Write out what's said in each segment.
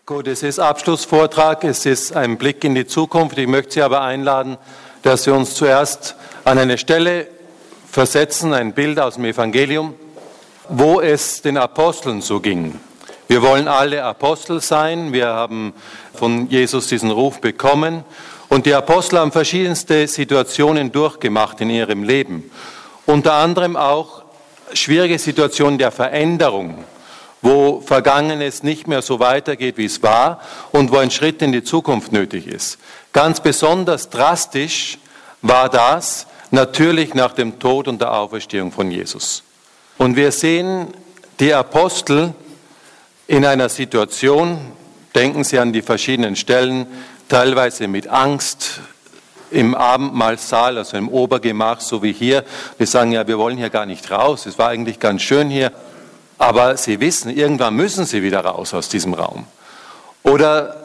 Gut, es ist Abschlussvortrag, es ist ein Blick in die Zukunft. Ich möchte Sie aber einladen, dass wir uns zuerst an eine Stelle versetzen, ein Bild aus dem Evangelium, wo es den Aposteln so ging. Wir wollen alle Apostel sein, wir haben von Jesus diesen Ruf bekommen und die Apostel haben verschiedenste Situationen durchgemacht in ihrem Leben. Unter anderem auch schwierige Situationen der Veränderung, wo Vergangenes nicht mehr so weitergeht, wie es war und wo ein Schritt in die Zukunft nötig ist. Ganz besonders drastisch war das natürlich nach dem Tod und der Auferstehung von Jesus. Und wir sehen die Apostel in einer Situation, denken Sie an die verschiedenen Stellen, teilweise mit Angst im Abendmahlsaal, also im Obergemach, so wie hier. Wir sagen ja, wir wollen hier gar nicht raus, es war eigentlich ganz schön hier. Aber Sie wissen, irgendwann müssen Sie wieder raus aus diesem Raum. Oder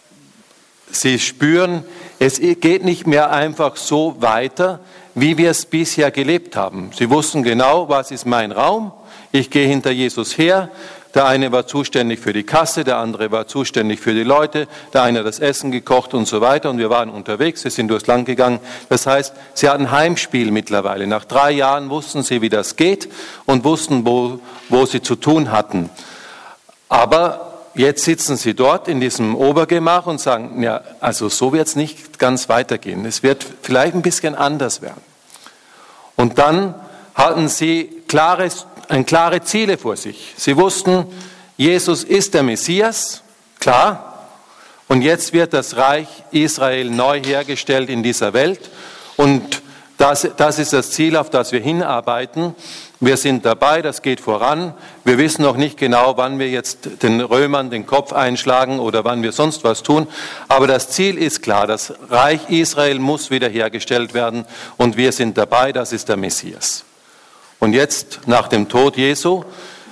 Sie spüren, es geht nicht mehr einfach so weiter, wie wir es bisher gelebt haben. Sie wussten genau, was ist mein Raum. Ich gehe hinter Jesus her. Der eine war zuständig für die Kasse, der andere war zuständig für die Leute, der eine hat das Essen gekocht und so weiter. Und wir waren unterwegs, wir sind durchs Land gegangen. Das heißt, sie hatten Heimspiel mittlerweile. Nach 3 Jahren wussten sie, wie das geht und wussten, wo sie zu tun hatten. Aber jetzt sitzen sie dort in diesem Obergemach und sagen, ja, also so wird es nicht ganz weitergehen. Es wird vielleicht ein bisschen anders werden. Und dann hatten sie klare Ziele vor sich. Sie wussten, Jesus ist der Messias, klar. Und jetzt wird das Reich Israel neu hergestellt in dieser Welt. Und das ist das Ziel, auf das wir hinarbeiten. Wir sind dabei, das geht voran. Wir wissen noch nicht genau, wann wir jetzt den Römern den Kopf einschlagen oder wann wir sonst was tun. Aber das Ziel ist klar, das Reich Israel muss wiederhergestellt werden. Und wir sind dabei, das ist der Messias. Und jetzt, nach dem Tod Jesu,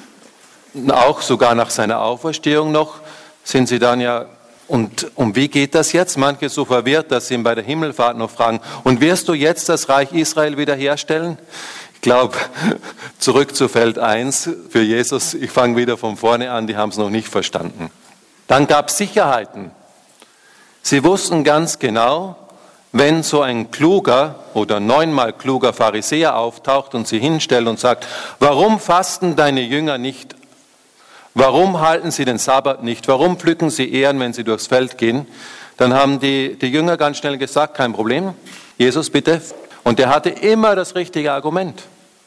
auch sogar nach seiner Auferstehung noch, sind sie dann ja, und wie geht das jetzt? Manche so verwirrt, dass sie ihn bei der Himmelfahrt noch fragen, und wirst du jetzt das Reich Israel wiederherstellen? Ich glaube, zurück zu Feld 1 für Jesus, ich fange wieder von vorne an, die haben es noch nicht verstanden. Dann gab es Sicherheiten. Sie wussten ganz genau, wenn so ein kluger oder 9-mal kluger Pharisäer auftaucht und sie hinstellt und sagt, warum fasten deine Jünger nicht? Warum halten sie den Sabbat nicht? Warum pflücken sie Ähren, wenn sie durchs Feld gehen? Dann haben die Jünger ganz schnell gesagt, kein Problem, Jesus bitte. Und der hatte immer das richtige Argument.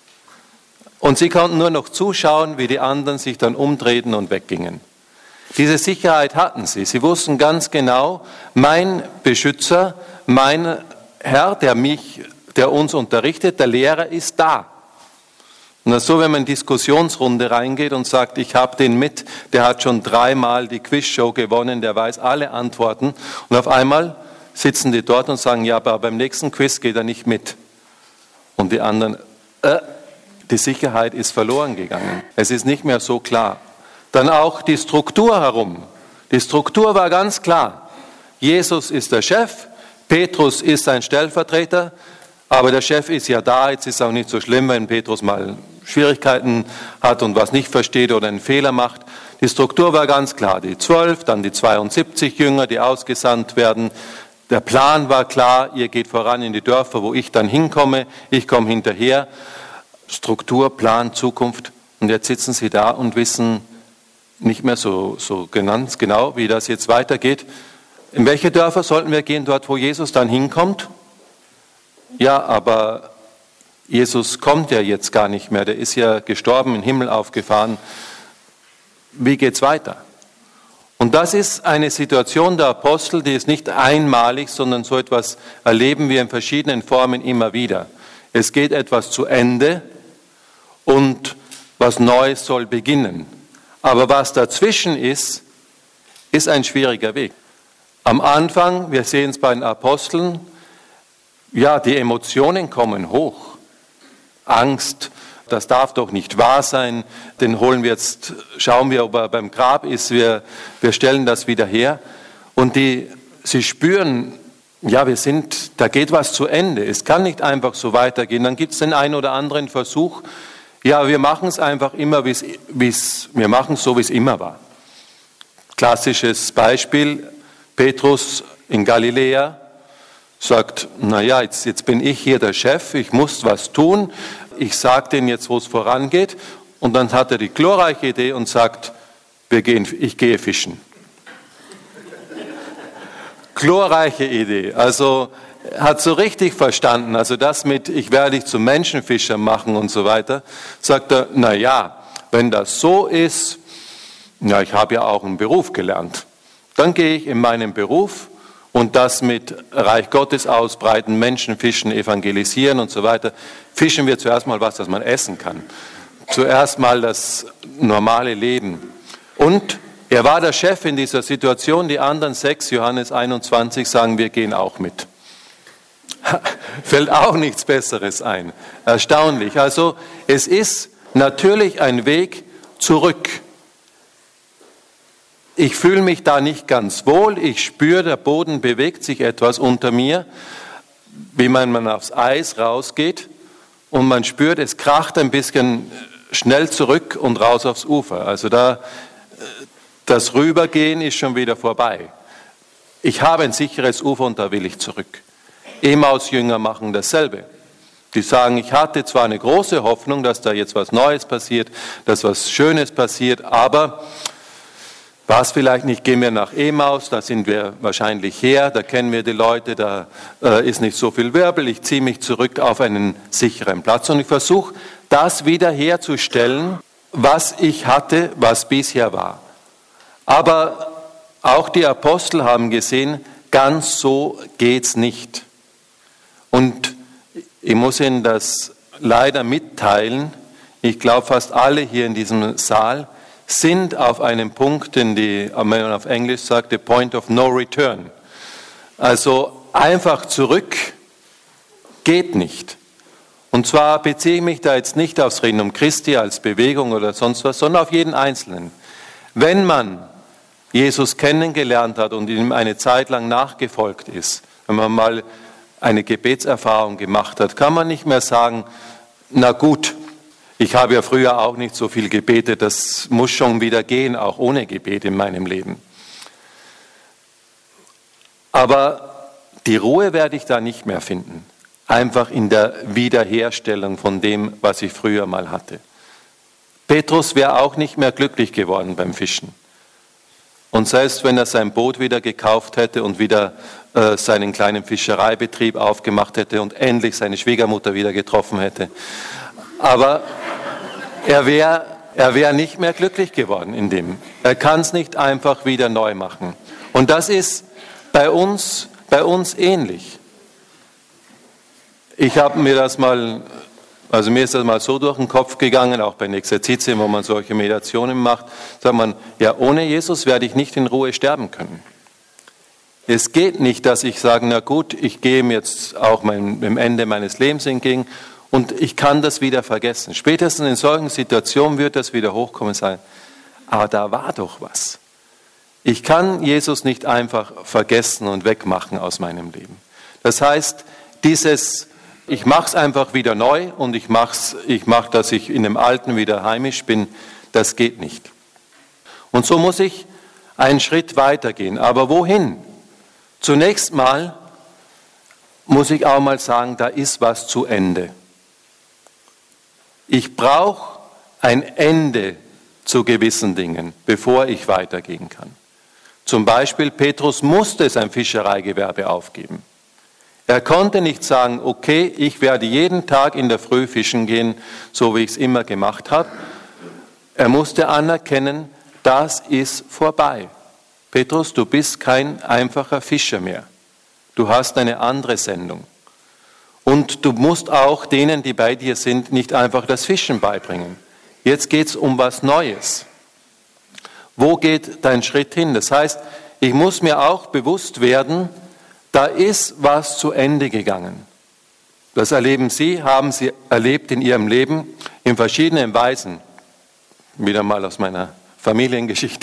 Und sie konnten nur noch zuschauen, wie die anderen sich dann umdrehten und weggingen. Diese Sicherheit hatten sie. Sie wussten ganz genau, mein Beschützer, mein Herr, der uns unterrichtet, der Lehrer ist da. Und das ist so, wenn man in Diskussionsrunde reingeht und sagt, ich habe den mit, der hat schon 3-mal die Quizshow gewonnen, der weiß alle Antworten. Und auf einmal sitzen die dort und sagen, ja, aber beim nächsten Quiz geht er nicht mit. Und die anderen, die Sicherheit ist verloren gegangen. Es ist nicht mehr so klar. Dann auch die Struktur herum. Die Struktur war ganz klar. Jesus ist der Chef, Petrus ist sein Stellvertreter, aber der Chef ist ja da. Jetzt ist es auch nicht so schlimm, wenn Petrus mal Schwierigkeiten hat und was nicht versteht oder einen Fehler macht. Die Struktur war ganz klar. Die 12, dann die 72 Jünger, die ausgesandt werden. Der Plan war klar, ihr geht voran in die Dörfer, wo ich dann hinkomme. Ich komme hinterher. Struktur, Plan, Zukunft. Und jetzt sitzen sie da und wissen nicht mehr so ganz genau, wie das jetzt weitergeht. In welche Dörfer sollten wir gehen? Dort, wo Jesus dann hinkommt? Ja, aber Jesus kommt ja jetzt gar nicht mehr. Der ist ja gestorben, in den Himmel aufgefahren. Wie geht's weiter? Und das ist eine Situation der Apostel, die ist nicht einmalig, sondern so etwas erleben wir in verschiedenen Formen immer wieder. Es geht etwas zu Ende und was Neues soll beginnen. Aber was dazwischen ist ein schwieriger Weg. Am Anfang, wir sehen es bei den Aposteln, ja, die Emotionen kommen hoch. Angst, das darf doch nicht wahr sein, den holen wir jetzt, schauen wir, ob er beim Grab ist, wir stellen das wieder her. Und sie spüren, ja, da geht was zu Ende, es kann nicht einfach so weitergehen. Dann gibt es den einen oder anderen Versuch, ja, wir machen es einfach immer, wir machen es so, wie es immer war. Klassisches Beispiel, Petrus in Galiläa sagt, naja, jetzt bin ich hier der Chef, ich muss was tun, ich sage denen jetzt, wo es vorangeht. Und dann hat er die glorreiche Idee und sagt, ich gehe fischen. Glorreiche Idee, also hat so richtig verstanden, also das mit, ich werde dich zum Menschenfischer machen und so weiter, sagt er, naja, wenn das so ist, ja, ich habe ja auch einen Beruf gelernt, dann gehe ich in meinen Beruf und das mit Reich Gottes ausbreiten, Menschen fischen, evangelisieren und so weiter, fischen wir zuerst mal was, das man essen kann. Zuerst mal das normale Leben. Und er war der Chef in dieser Situation, die anderen 6, Johannes 21, sagen, wir gehen auch mit. Fällt auch nichts Besseres ein. Erstaunlich. Also es ist natürlich ein Weg zurück. Ich fühle mich da nicht ganz wohl, ich spüre, der Boden bewegt sich etwas unter mir, wie man aufs Eis rausgeht und man spürt, es kracht ein bisschen schnell zurück und raus aufs Ufer. Also das Rübergehen ist schon wieder vorbei. Ich habe ein sicheres Ufer und da will ich zurück. Emmaus-Jünger machen dasselbe. Die sagen, ich hatte zwar eine große Hoffnung, dass da jetzt was Neues passiert, dass was Schönes passiert, aber war es vielleicht nicht, gehen wir nach Emmaus, da sind wir wahrscheinlich her, da kennen wir die Leute, da ist nicht so viel Wirbel, ich ziehe mich zurück auf einen sicheren Platz und ich versuche, das wieder herzustellen, was ich hatte, was bisher war. Aber auch die Apostel haben gesehen, ganz so geht's nicht. Und ich muss Ihnen das leider mitteilen, ich glaube fast alle hier in diesem Saal sind auf einem Punkt, den man auf Englisch sagt, the point of no return. Also einfach zurück geht nicht. Und zwar beziehe ich mich da jetzt nicht aufs Regnum Christi als Bewegung oder sonst was, sondern auf jeden Einzelnen. Wenn man Jesus kennengelernt hat und ihm eine Zeit lang nachgefolgt ist, wenn man mal eine Gebetserfahrung gemacht hat, kann man nicht mehr sagen, na gut, ich habe ja früher auch nicht so viel gebetet, das muss schon wieder gehen, auch ohne Gebet in meinem Leben. Aber die Ruhe werde ich da nicht mehr finden, einfach in der Wiederherstellung von dem, was ich früher mal hatte. Petrus wäre auch nicht mehr glücklich geworden beim Fischen. Und selbst wenn er sein Boot wieder gekauft hätte und wieder seinen kleinen Fischereibetrieb aufgemacht hätte und endlich seine Schwiegermutter wieder getroffen hätte. Aber er wäre nicht mehr glücklich geworden in dem. Er kann es nicht einfach wieder neu machen. Und das ist bei uns ähnlich. Ich habe mir das mal, also mir ist das mal so durch den Kopf gegangen, auch bei den Exerzitien, wo man solche Meditationen macht, sagt man, ja, ohne Jesus werde ich nicht in Ruhe sterben können. Es geht nicht, dass ich sage, na gut, ich gehe mir jetzt auch dem Ende meines Lebens entgegen und ich kann das wieder vergessen. Spätestens in solchen Situationen wird das wieder hochkommen sein. Aber da war doch was. Ich kann Jesus nicht einfach vergessen und wegmachen aus meinem Leben. Das heißt, ich mache es einfach wieder neu und ich mache, dass ich in dem Alten wieder heimisch bin, das geht nicht. Und so muss ich einen Schritt weitergehen. Aber wohin? Zunächst mal muss ich auch mal sagen, da ist was zu Ende. Ich brauche ein Ende zu gewissen Dingen, bevor ich weitergehen kann. Zum Beispiel, Petrus musste sein Fischereigewerbe aufgeben. Er konnte nicht sagen, okay, ich werde jeden Tag in der Früh fischen gehen, so wie ich es immer gemacht habe. Er musste anerkennen, das ist vorbei. Petrus, du bist kein einfacher Fischer mehr. Du hast eine andere Sendung. Und du musst auch denen, die bei dir sind, nicht einfach das Fischen beibringen. Jetzt geht es um was Neues. Wo geht dein Schritt hin? Das heißt, ich muss mir auch bewusst werden, da ist was zu Ende gegangen. Das erleben Sie, haben Sie erlebt in Ihrem Leben in verschiedenen Weisen. Wieder mal aus meiner Familiengeschichte.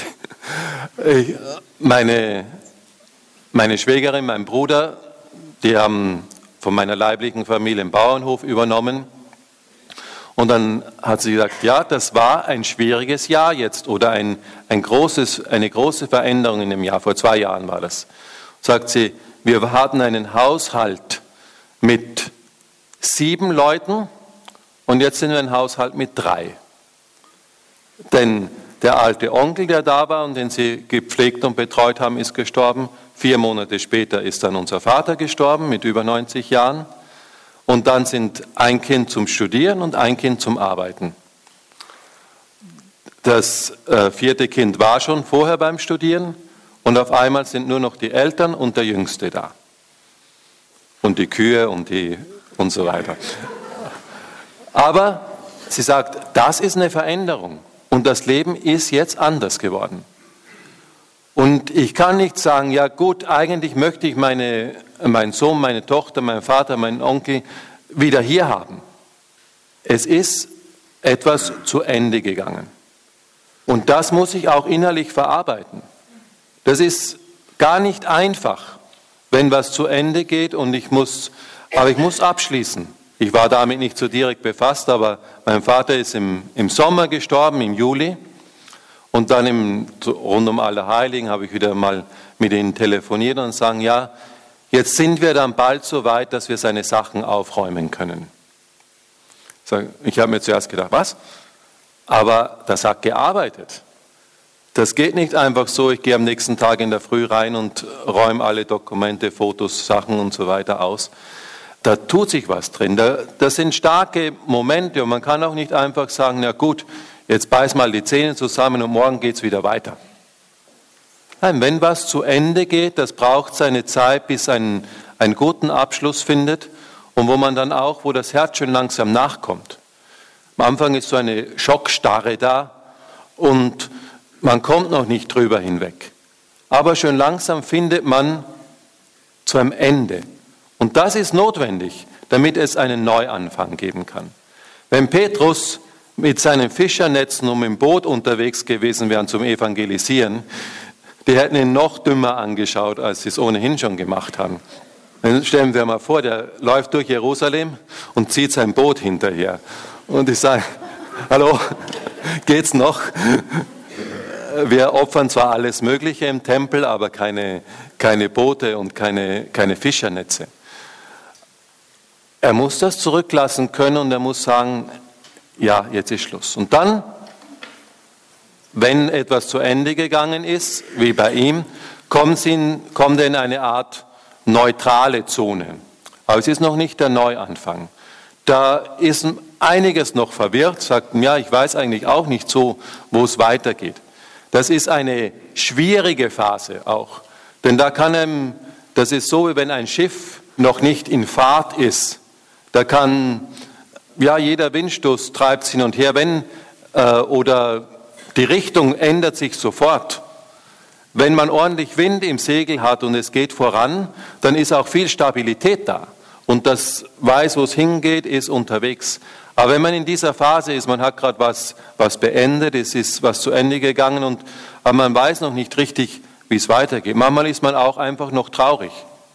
Meine Schwägerin, mein Bruder, die haben von meiner leiblichen Familie einen Bauernhof übernommen. Und dann hat sie gesagt, ja, das war ein schwieriges Jahr jetzt oder eine große Veränderung in dem Jahr. Vor 2 Jahren war das. Sagt sie, wir hatten einen Haushalt mit 7 Leuten und jetzt sind wir ein Haushalt mit 3. Denn der alte Onkel, der da war und den sie gepflegt und betreut haben, ist gestorben. 4 Monate später ist dann unser Vater gestorben mit über 90 Jahren. Und dann sind ein Kind zum Studieren und ein Kind zum Arbeiten. Das 4. Kind war schon vorher beim Studieren und auf einmal sind nur noch die Eltern und der Jüngste da. Und die Kühe und so weiter. Aber sie sagt, das ist eine Veränderung und das Leben ist jetzt anders geworden. Und ich kann nicht sagen, ja gut, eigentlich möchte ich meinen Sohn, meine Tochter, meinen Vater, meinen Onkel wieder hier haben. Es ist etwas zu Ende gegangen. Und das muss ich auch innerlich verarbeiten. Das ist gar nicht einfach, wenn was zu Ende geht und ich muss abschließen. Ich war damit nicht so direkt befasst, aber mein Vater ist im Sommer gestorben, im Juli. Und dann rund um Allerheiligen habe ich wieder mal mit ihnen telefoniert und sagen, ja, jetzt sind wir dann bald so weit, dass wir seine Sachen aufräumen können. Ich habe mir zuerst gedacht, was? Aber das hat gearbeitet. Das geht nicht einfach so, ich gehe am nächsten Tag in der Früh rein und räume alle Dokumente, Fotos, Sachen und so weiter aus. Da tut sich was drin. Das sind starke Momente und man kann auch nicht einfach sagen, na gut, jetzt beiß mal die Zähne zusammen und morgen geht es wieder weiter. Nein, wenn was zu Ende geht, das braucht seine Zeit, bis einen guten Abschluss findet und wo das Herz schon langsam nachkommt. Am Anfang ist so eine Schockstarre da und man kommt noch nicht drüber hinweg. Aber schon langsam findet man zu einem Ende. Und das ist notwendig, damit es einen Neuanfang geben kann. Wenn Petrus mit seinen Fischernetzen und im Boot unterwegs gewesen wären zum Evangelisieren, die hätten ihn noch dümmer angeschaut, als sie es ohnehin schon gemacht haben. Dann stellen wir mal vor, der läuft durch Jerusalem und zieht sein Boot hinterher. Und ich sage, hallo, geht's noch? Wir opfern zwar alles Mögliche im Tempel, aber keine Boote und keine Fischernetze. Er muss das zurücklassen können und er muss sagen, ja, jetzt ist Schluss. Und dann, wenn etwas zu Ende gegangen ist, wie bei ihm, kommt er in eine Art neutrale Zone. Aber es ist noch nicht der Neuanfang. Da ist einiges noch verwirrt, sagt, ja, ich weiß eigentlich auch nicht so, wo es weitergeht. Das ist eine schwierige Phase auch. Denn das ist so, wie wenn ein Schiff noch nicht in Fahrt ist. Da kann, ja, jeder Windstoß treibt es hin und her, oder die Richtung ändert sich sofort. Wenn man ordentlich Wind im Segel hat und es geht voran, dann ist auch viel Stabilität da. Und das weiß, wo es hingeht, ist unterwegs. Aber wenn man in dieser Phase ist, man hat gerade was beendet, es ist was zu Ende gegangen, aber man weiß noch nicht richtig, wie es weitergeht. Manchmal ist man auch einfach noch traurig.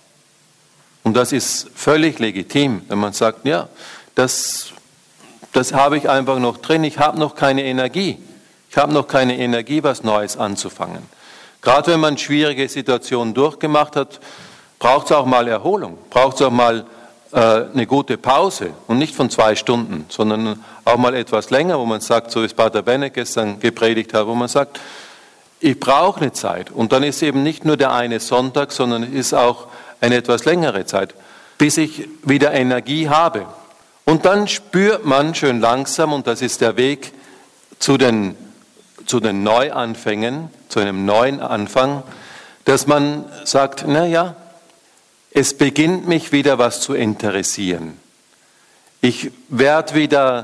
Und das ist völlig legitim, wenn man sagt, ja, das habe ich einfach noch drin, ich habe noch keine Energie. Ich habe noch keine Energie, was Neues anzufangen. Gerade wenn man schwierige Situationen durchgemacht hat, braucht es auch mal Erholung, braucht es auch mal eine gute Pause und nicht von 2 Stunden, sondern auch mal etwas länger, wo man sagt, so wie es Pater Bennett gestern gepredigt hat, wo man sagt, ich brauche eine Zeit. Und dann ist eben nicht nur der eine Sonntag, sondern es ist auch eine etwas längere Zeit, bis ich wieder Energie habe. Und dann spürt man schön langsam, und das ist der Weg zu den Neuanfängen, zu einem neuen Anfang, dass man sagt, naja, es beginnt mich wieder was zu interessieren. Ich lese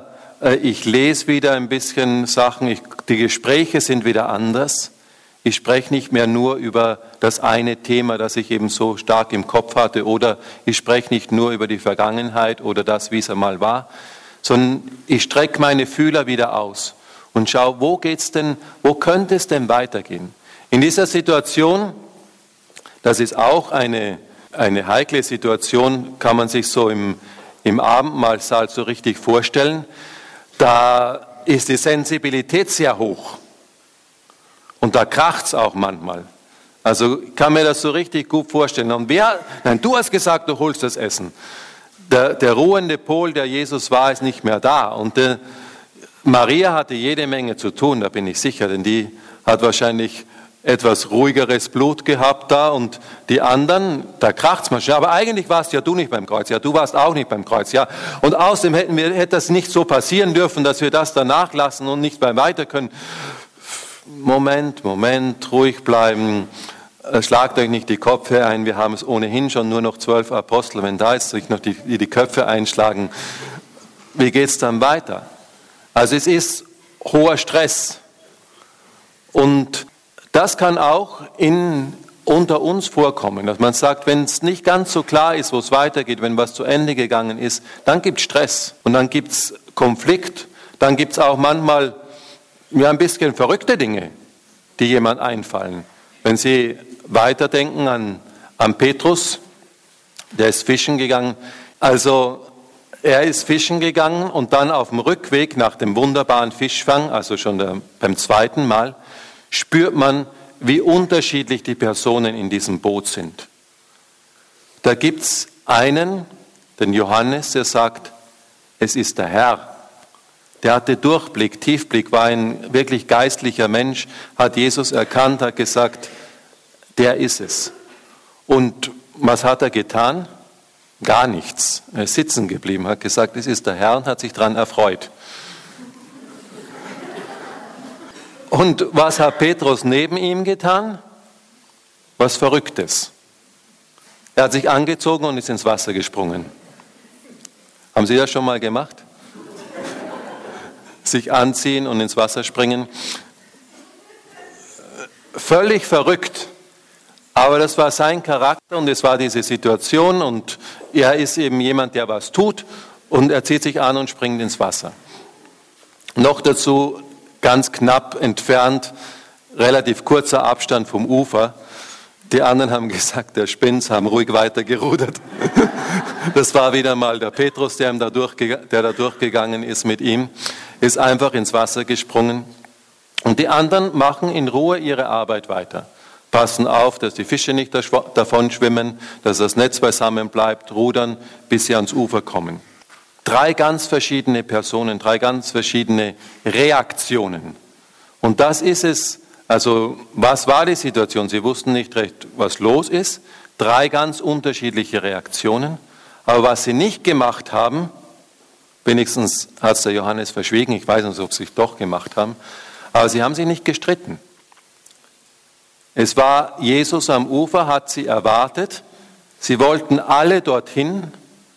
wieder ein bisschen Sachen, die Gespräche sind wieder anders. Ich spreche nicht mehr nur über das eine Thema, das ich eben so stark im Kopf hatte, oder ich spreche nicht nur über die Vergangenheit oder das, wie es einmal war, sondern ich strecke meine Fühler wieder aus und schaue, wo könnte es denn weitergehen? In dieser Situation, das ist auch eine heikle Situation, kann man sich so im Abendmahlsaal so richtig vorstellen. da ist die Sensibilität sehr hoch. Und da kracht es auch manchmal. Also ich kann mir das so richtig gut vorstellen. Und du hast gesagt, du holst das Essen. Der ruhende Pol, der Jesus war, ist nicht mehr da. Und Maria hatte jede Menge zu tun, da bin ich sicher, denn die hat wahrscheinlich etwas ruhigeres Blut gehabt da und die anderen, da kracht's mal schnell. Aber eigentlich warst ja du nicht beim Kreuz, ja, du warst auch nicht beim Kreuz, ja. Und außerdem hätte das nicht so passieren dürfen, dass wir das danach lassen und nicht mehr weiter können. Moment, ruhig bleiben, schlagt euch nicht die Köpfe ein, wir haben es ohnehin schon nur noch 12 Apostel, wenn da jetzt sich noch die Köpfe einschlagen, wie geht's dann weiter? Also es ist hoher Stress und das kann auch unter uns vorkommen, dass man sagt, wenn es nicht ganz so klar ist, wo es weitergeht, wenn was zu Ende gegangen ist, dann gibt es Stress und dann gibt es Konflikt, dann gibt es auch manchmal ein bisschen verrückte Dinge, die jemand einfallen. Wenn Sie weiterdenken an Petrus, der ist fischen gegangen, also er ist fischen gegangen und dann auf dem Rückweg nach dem wunderbaren Fischfang, also schon beim zweiten Mal, spürt man, wie unterschiedlich die Personen in diesem Boot sind. Da gibt es einen, den Johannes, der sagt, es ist der Herr. Der hatte Durchblick, Tiefblick, war ein wirklich geistlicher Mensch, hat Jesus erkannt, hat gesagt, der ist es. Und was hat er getan? Gar nichts. Er ist sitzen geblieben, hat gesagt, es ist der Herr und hat sich daran erfreut. Und was hat Petrus neben ihm getan? Was Verrücktes. Er hat sich angezogen und ist ins Wasser gesprungen. Haben Sie das schon mal gemacht? Sich anziehen und ins Wasser springen? Völlig verrückt. Aber das war sein Charakter und es war diese Situation und er ist eben jemand, der was tut und er zieht sich an und springt ins Wasser. Noch dazu ganz knapp entfernt, relativ kurzer Abstand vom Ufer. Die anderen haben gesagt, der spinnt's, haben ruhig weiter gerudert. Das war wieder mal der Petrus, der da durchgegangen ist mit ihm, ist einfach ins Wasser gesprungen. Und die anderen machen in Ruhe ihre Arbeit weiter. Passen auf, dass die Fische nicht davon schwimmen, dass das Netz beisammen bleibt, rudern, bis sie ans Ufer kommen. 3 ganz verschiedene Personen, 3 ganz verschiedene Reaktionen. Und das ist es, also was war die Situation? Sie wussten nicht recht, was los ist. 3 ganz unterschiedliche Reaktionen. Aber was sie nicht gemacht haben, wenigstens hat es der Johannes verschwiegen, ich weiß nicht, ob sie es doch gemacht haben, aber sie haben sich nicht gestritten. Es war Jesus am Ufer, hat sie erwartet. Sie wollten alle dorthin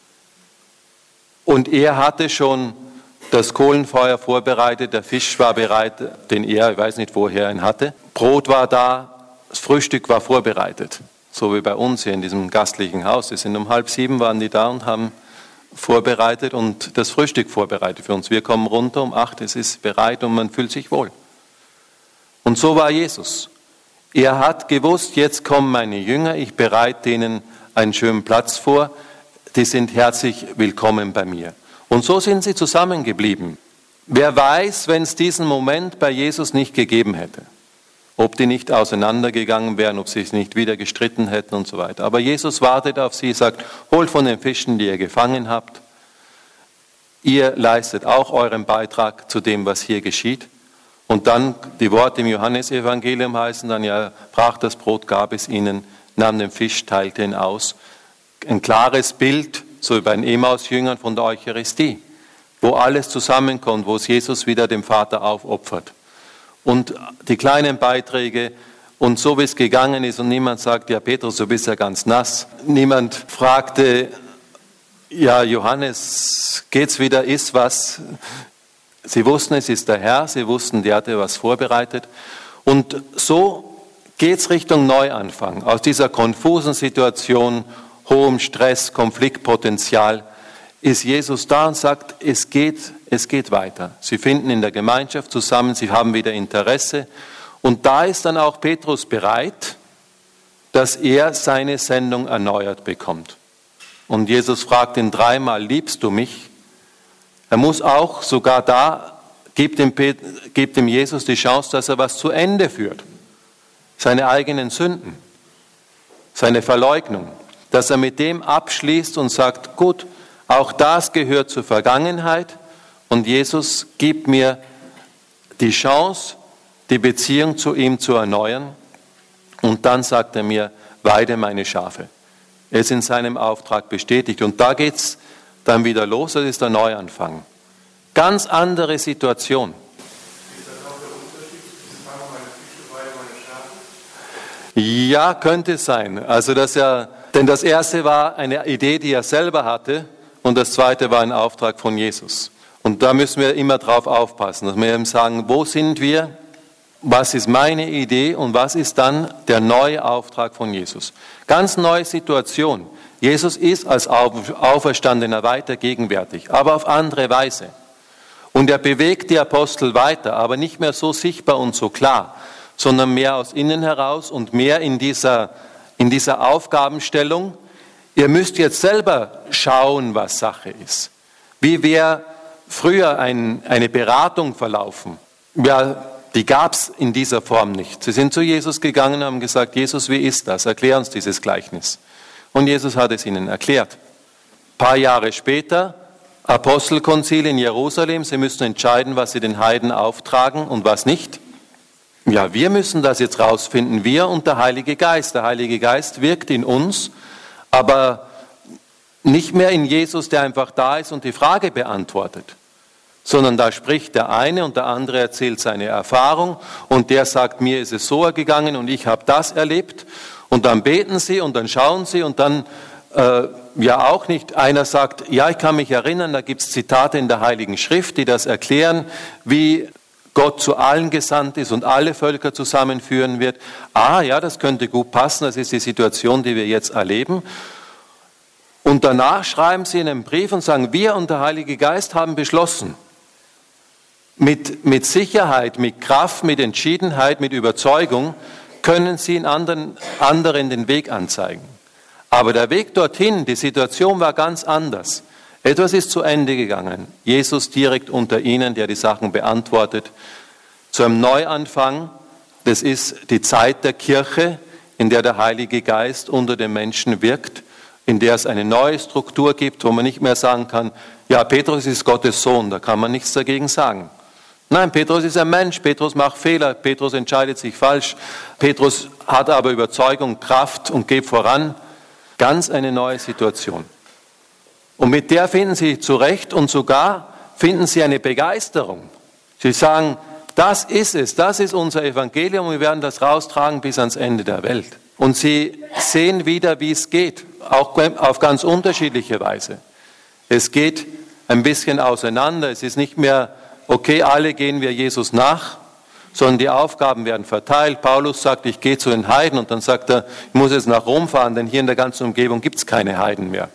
und er hatte schon das Kohlenfeuer vorbereitet, der Fisch war bereit, den er, ich weiß nicht, woher ihn hatte. Brot war da, das Frühstück war vorbereitet, so wie bei uns hier in diesem gastlichen Haus. Sie sind um 6:30 waren die da und haben vorbereitet und das Frühstück vorbereitet für uns. Wir kommen runter um 8, es ist bereit und man fühlt sich wohl. Und so war Jesus. Er hat gewusst, jetzt kommen meine Jünger, ich bereite denen einen schönen Platz vor, die sind herzlich willkommen bei mir. Und so sind sie zusammengeblieben. Wer weiß, wenn es diesen Moment bei Jesus nicht gegeben hätte, ob die nicht auseinandergegangen wären, ob sie sich nicht wieder gestritten hätten und so weiter. Aber Jesus wartet auf sie, sagt, holt von den Fischen, die ihr gefangen habt. Ihr leistet auch euren Beitrag zu dem, was hier geschieht. Und dann, die Worte im Johannesevangelium heißen dann, er brach das Brot, gab es ihnen, nahm den Fisch, teilte ihn aus. Ein klares Bild, so wie bei den Emmaus-Jüngern von der Eucharistie, wo alles zusammenkommt, wo es Jesus wieder dem Vater aufopfert. Und die kleinen Beiträge und so wie es gegangen ist und niemand sagt, ja Petrus, du bist ja ganz nass. Niemand fragte, ja Johannes, geht's wieder, ist was? Sie wussten, es ist der Herr, sie wussten, der hatte was vorbereitet. Und so geht's Richtung Neuanfang. Aus dieser konfusen Situation, hohem Stress, Konfliktpotenzial, ist Jesus da und sagt, es geht weiter. Sie finden in der Gemeinschaft zusammen, sie haben wieder Interesse. Und da ist dann auch Petrus bereit, dass er seine Sendung erneuert bekommt. Und Jesus fragt ihn 3-mal, liebst du mich? Er muss auch, sogar da, gibt ihm Jesus die Chance, dass er was zu Ende führt. Seine eigenen Sünden, seine Verleugnung. Dass er mit dem abschließt und sagt, gut, auch das gehört zur Vergangenheit und Jesus gibt mir die Chance, die Beziehung zu ihm zu erneuern. Und dann sagt er mir, weide meine Schafe. Er ist in seinem Auftrag bestätigt. Und da geht es dann wieder los, das ist der Neuanfang. Ganz andere Situation. Ist das auch der Unterschied zwischen fange meine Fische, weide meine Schafe? Ja, könnte sein. Also denn das erste war eine Idee, die er selber hatte, und das zweite war ein Auftrag von Jesus. Und da müssen wir immer drauf aufpassen, dass wir eben sagen, wo sind wir? Was ist meine Idee und was ist dann der neue Auftrag von Jesus? Ganz neue Situation. Jesus ist als Auferstandener weiter gegenwärtig, aber auf andere Weise. Und er bewegt die Apostel weiter, aber nicht mehr so sichtbar und so klar, sondern mehr aus innen heraus und mehr in dieser Aufgabenstellung. Ihr müsst jetzt selber schauen, was Sache ist. Wie wäre früher eine Beratung verlaufen? Ja, die gab es in dieser Form nicht. Sie sind zu Jesus gegangen und haben gesagt, Jesus, wie ist das? Erklär uns dieses Gleichnis. Und Jesus hat es ihnen erklärt. Ein paar Jahre später, Apostelkonzil in Jerusalem, sie müssen entscheiden, was sie den Heiden auftragen und was nicht. Ja, wir müssen das jetzt rausfinden, wir und der Heilige Geist. Der Heilige Geist wirkt in uns, aber nicht mehr in Jesus, der einfach da ist und die Frage beantwortet, sondern da spricht der eine und der andere erzählt seine Erfahrung und der sagt, mir ist es so gegangen und ich habe das erlebt und dann beten sie und dann schauen sie und dann ja auch nicht. Einer sagt, ja, ich kann mich erinnern, da gibt es Zitate in der Heiligen Schrift, die das erklären, wie Gott zu allen gesandt ist und alle Völker zusammenführen wird. Ah, ja, das könnte gut passen, das ist die Situation, die wir jetzt erleben. Und danach schreiben sie in einem Brief und sagen, wir und der Heilige Geist haben beschlossen, mit Sicherheit, mit Kraft, mit Entschiedenheit, mit Überzeugung können sie in anderen den Weg anzeigen. Aber der Weg dorthin, die Situation war ganz anders. Etwas ist zu Ende gegangen. Jesus direkt unter ihnen, der die Sachen beantwortet. Zu einem Neuanfang, das ist die Zeit der Kirche, in der der Heilige Geist unter den Menschen wirkt, in der es eine neue Struktur gibt, wo man nicht mehr sagen kann, ja, Petrus ist Gottes Sohn, da kann man nichts dagegen sagen. Nein, Petrus ist ein Mensch, Petrus macht Fehler, Petrus entscheidet sich falsch, Petrus hat aber Überzeugung, Kraft und geht voran. Ganz eine neue Situation. Und mit der finden sie zurecht und sogar finden sie eine Begeisterung. Sie sagen, das ist es, das ist unser Evangelium, wir werden das raustragen bis ans Ende der Welt. Und sie sehen wieder, wie es geht, auch auf ganz unterschiedliche Weise. Es geht ein bisschen auseinander, es ist nicht mehr, okay, alle gehen wir Jesus nach, sondern die Aufgaben werden verteilt. Paulus sagt, ich gehe zu den Heiden und dann sagt er, ich muss jetzt nach Rom fahren, denn hier in der ganzen Umgebung gibt es keine Heiden mehr.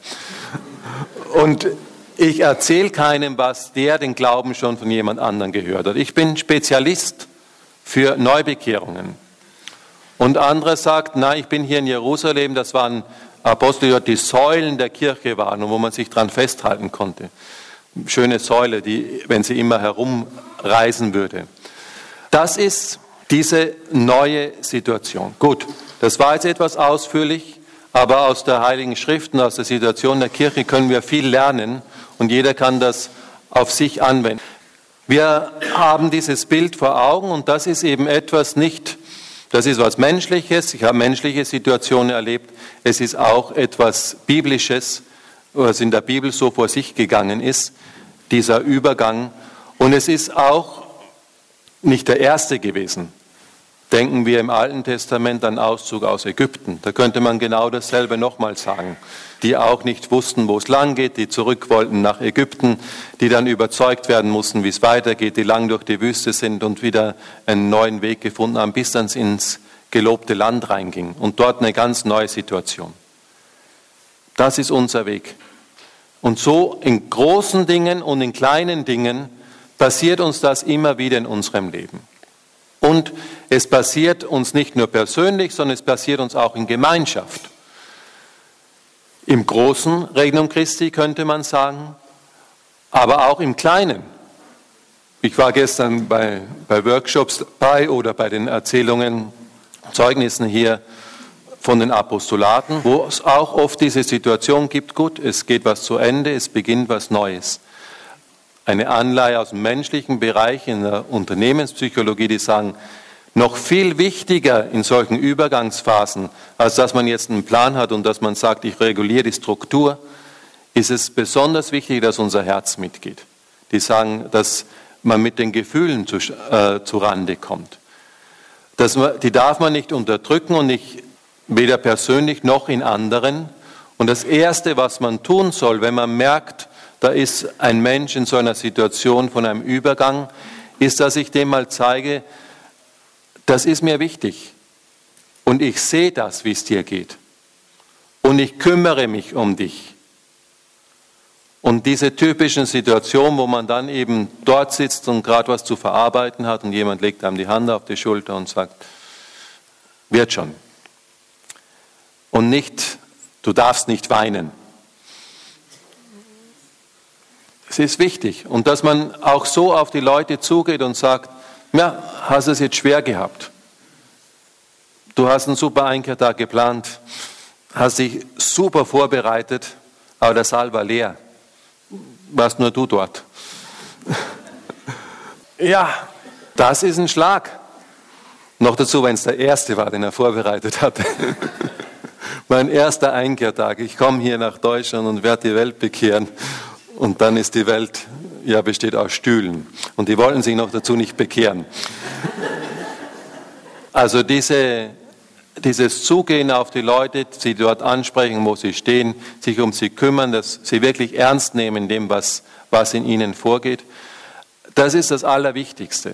Und ich erzähle keinem was, der den Glauben schon von jemand anderem gehört hat. Ich bin Spezialist für Neubekehrungen. Und andere sagt, nein, ich bin hier in Jerusalem, das waren Apostel, die dort die Säulen der Kirche waren und wo man sich dran festhalten konnte. Schöne Säule, die, wenn sie immer herumreisen würde. Das ist diese neue Situation. Gut, das war jetzt etwas ausführlich, aber aus der Heiligen Schrift und aus der Situation der Kirche können wir viel lernen und jeder kann das auf sich anwenden. Wir haben dieses Bild vor Augen und das ist eben etwas nicht, das ist was Menschliches, ich habe menschliche Situationen erlebt, es ist auch etwas Biblisches, was in der Bibel so vor sich gegangen ist, dieser Übergang. Und es ist auch nicht der erste gewesen. Denken wir im Alten Testament an Auszug aus Ägypten. Da könnte man genau dasselbe nochmal sagen. Die auch nicht wussten, wo es lang geht, die zurück wollten nach Ägypten, die dann überzeugt werden mussten, wie es weitergeht, die lang durch die Wüste sind und wieder einen neuen Weg gefunden haben, bis dann ins gelobte Land reinging. Und dort eine ganz neue Situation. Das ist unser Weg. Und so in großen Dingen und in kleinen Dingen passiert uns das immer wieder in unserem Leben. Und es passiert uns nicht nur persönlich, sondern es passiert uns auch in Gemeinschaft. Im großen Regnum Christi könnte man sagen, aber auch im Kleinen. Ich war gestern bei Workshops bei oder bei den Erzählungen, Zeugnissen hier von den Apostolaten, wo es auch oft diese Situation gibt, gut, es geht was zu Ende, es beginnt was Neues. Eine Anleihe aus dem menschlichen Bereich in der Unternehmenspsychologie, die sagen, noch viel wichtiger in solchen Übergangsphasen, als dass man jetzt einen Plan hat und dass man sagt, ich reguliere die Struktur, ist es besonders wichtig, dass unser Herz mitgeht. Die sagen, dass man mit den Gefühlen zu Rande kommt. Die darf man nicht unterdrücken und nicht weder persönlich noch in anderen. Und das Erste, was man tun soll, wenn man merkt, da ist ein Mensch in so einer Situation von einem Übergang, ist, dass ich dem mal zeige, das ist mir wichtig. Und ich sehe das, wie es dir geht. Und ich kümmere mich um dich. Und diese typischen Situationen, wo man dann eben dort sitzt und gerade was zu verarbeiten hat und jemand legt einem die Hand auf die Schulter und sagt, wird schon. Und nicht, du darfst nicht weinen. Es ist wichtig. Und dass man auch so auf die Leute zugeht und sagt, ja, hast es jetzt schwer gehabt. Du hast einen super Einkehrtag geplant, hast dich super vorbereitet, aber der Saal war leer. Warst nur du dort. Ja, das ist ein Schlag. Noch dazu, wenn es der erste war, den er vorbereitet hatte. Mein erster Einkehrtag. Ich komme hier nach Deutschland und werde die Welt bekehren. Und dann ist die Welt, ja, besteht aus Stühlen. Und die wollten sich noch dazu nicht bekehren. Also dieses Zugehen auf die Leute, sie dort ansprechen, wo sie stehen, sich um sie kümmern, dass sie wirklich ernst nehmen in dem, was in ihnen vorgeht, das ist das Allerwichtigste.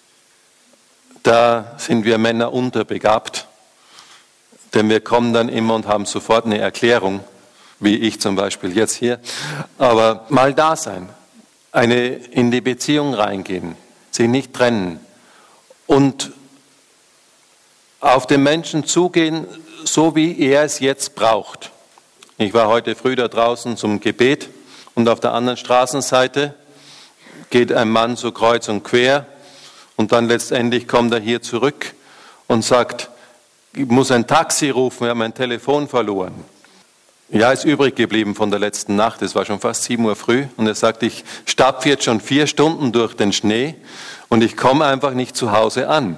Da sind wir Männer unterbegabt, denn wir kommen dann immer und haben sofort eine Erklärung, wie ich zum Beispiel jetzt hier, aber mal da sein, in die Beziehung reingehen, sich nicht trennen und auf den Menschen zugehen, so wie er es jetzt braucht. Ich war heute früh da draußen zum Gebet und auf der anderen Straßenseite geht ein Mann so kreuz und quer und dann letztendlich kommt er hier zurück und sagt, ich muss ein Taxi rufen, wir haben mein Telefon verloren. Ja, ist übrig geblieben von der letzten Nacht, es war schon fast 7 Uhr früh und er sagt, ich stapfe jetzt schon 4 Stunden durch den Schnee und ich komme einfach nicht zu Hause an.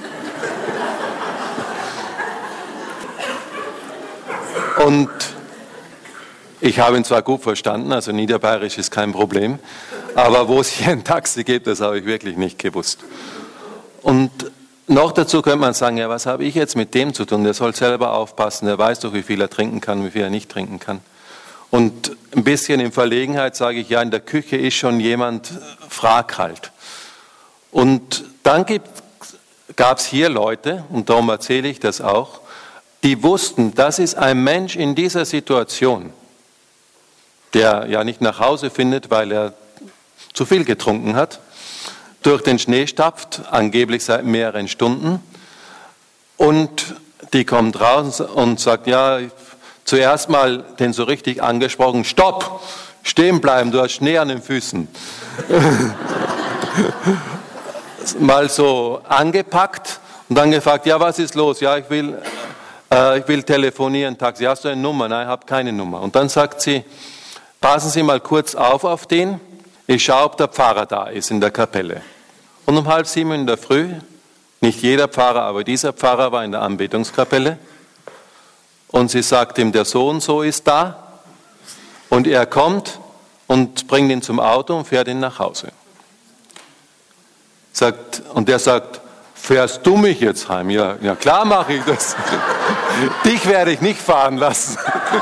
Und ich habe ihn zwar gut verstanden, also Niederbayerisch ist kein Problem, aber wo es hier ein Taxi gibt, das habe ich wirklich nicht gewusst. Und noch dazu könnte man sagen, ja, was habe ich jetzt mit dem zu tun? Der soll selber aufpassen, der weiß doch, wie viel er trinken kann, wie viel er nicht trinken kann. Und ein bisschen in Verlegenheit sage ich, ja, in der Küche ist schon jemand, frag halt. Und dann gab es hier Leute, und darum erzähle ich das auch, die wussten, das ist ein Mensch in dieser Situation, der ja nicht nach Hause findet, weil er zu viel getrunken hat, durch den Schnee stapft, angeblich seit mehreren Stunden. Und die kommt raus und sagt, ja, zuerst mal den so richtig angesprochen, stopp, stehen bleiben, du hast Schnee an den Füßen. Mal so angepackt und dann gefragt, ja, was ist los? Ja, ich will telefonieren, Taxi. Hast du eine Nummer? Nein, ich habe keine Nummer. Und dann sagt sie, passen Sie mal kurz auf den. Ich schaue, ob der Pfarrer da ist in der Kapelle. Und um 6:30 in der Früh, nicht jeder Pfarrer, aber dieser Pfarrer war in der Anbetungskapelle. Und sie sagt ihm, der so und so ist da. Und er kommt und bringt ihn zum Auto und fährt ihn nach Hause. Und der sagt, fährst du mich jetzt heim? Ja, klar mache ich das. Dich werde ich nicht fahren lassen.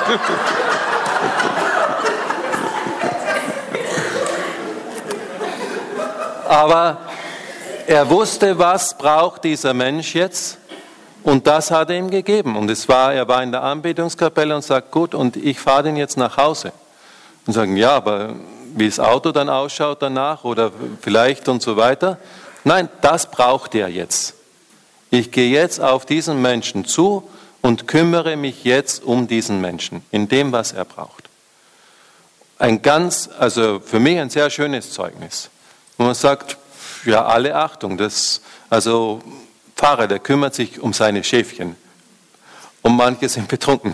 Aber er wusste, was braucht dieser Mensch jetzt, und das hat er ihm gegeben. Und er war in der Anbetungskapelle und sagt, gut, und ich fahre den jetzt nach Hause. Und sagen, ja, aber wie das Auto dann ausschaut danach oder vielleicht und so weiter. Nein, das braucht er jetzt. Ich gehe jetzt auf diesen Menschen zu und kümmere mich jetzt um diesen Menschen, in dem, was er braucht. also für mich ein sehr schönes Zeugnis. Und man sagt, ja, alle Achtung, also Pfarrer, der kümmert sich um seine Schäfchen. Und manche sind betrunken.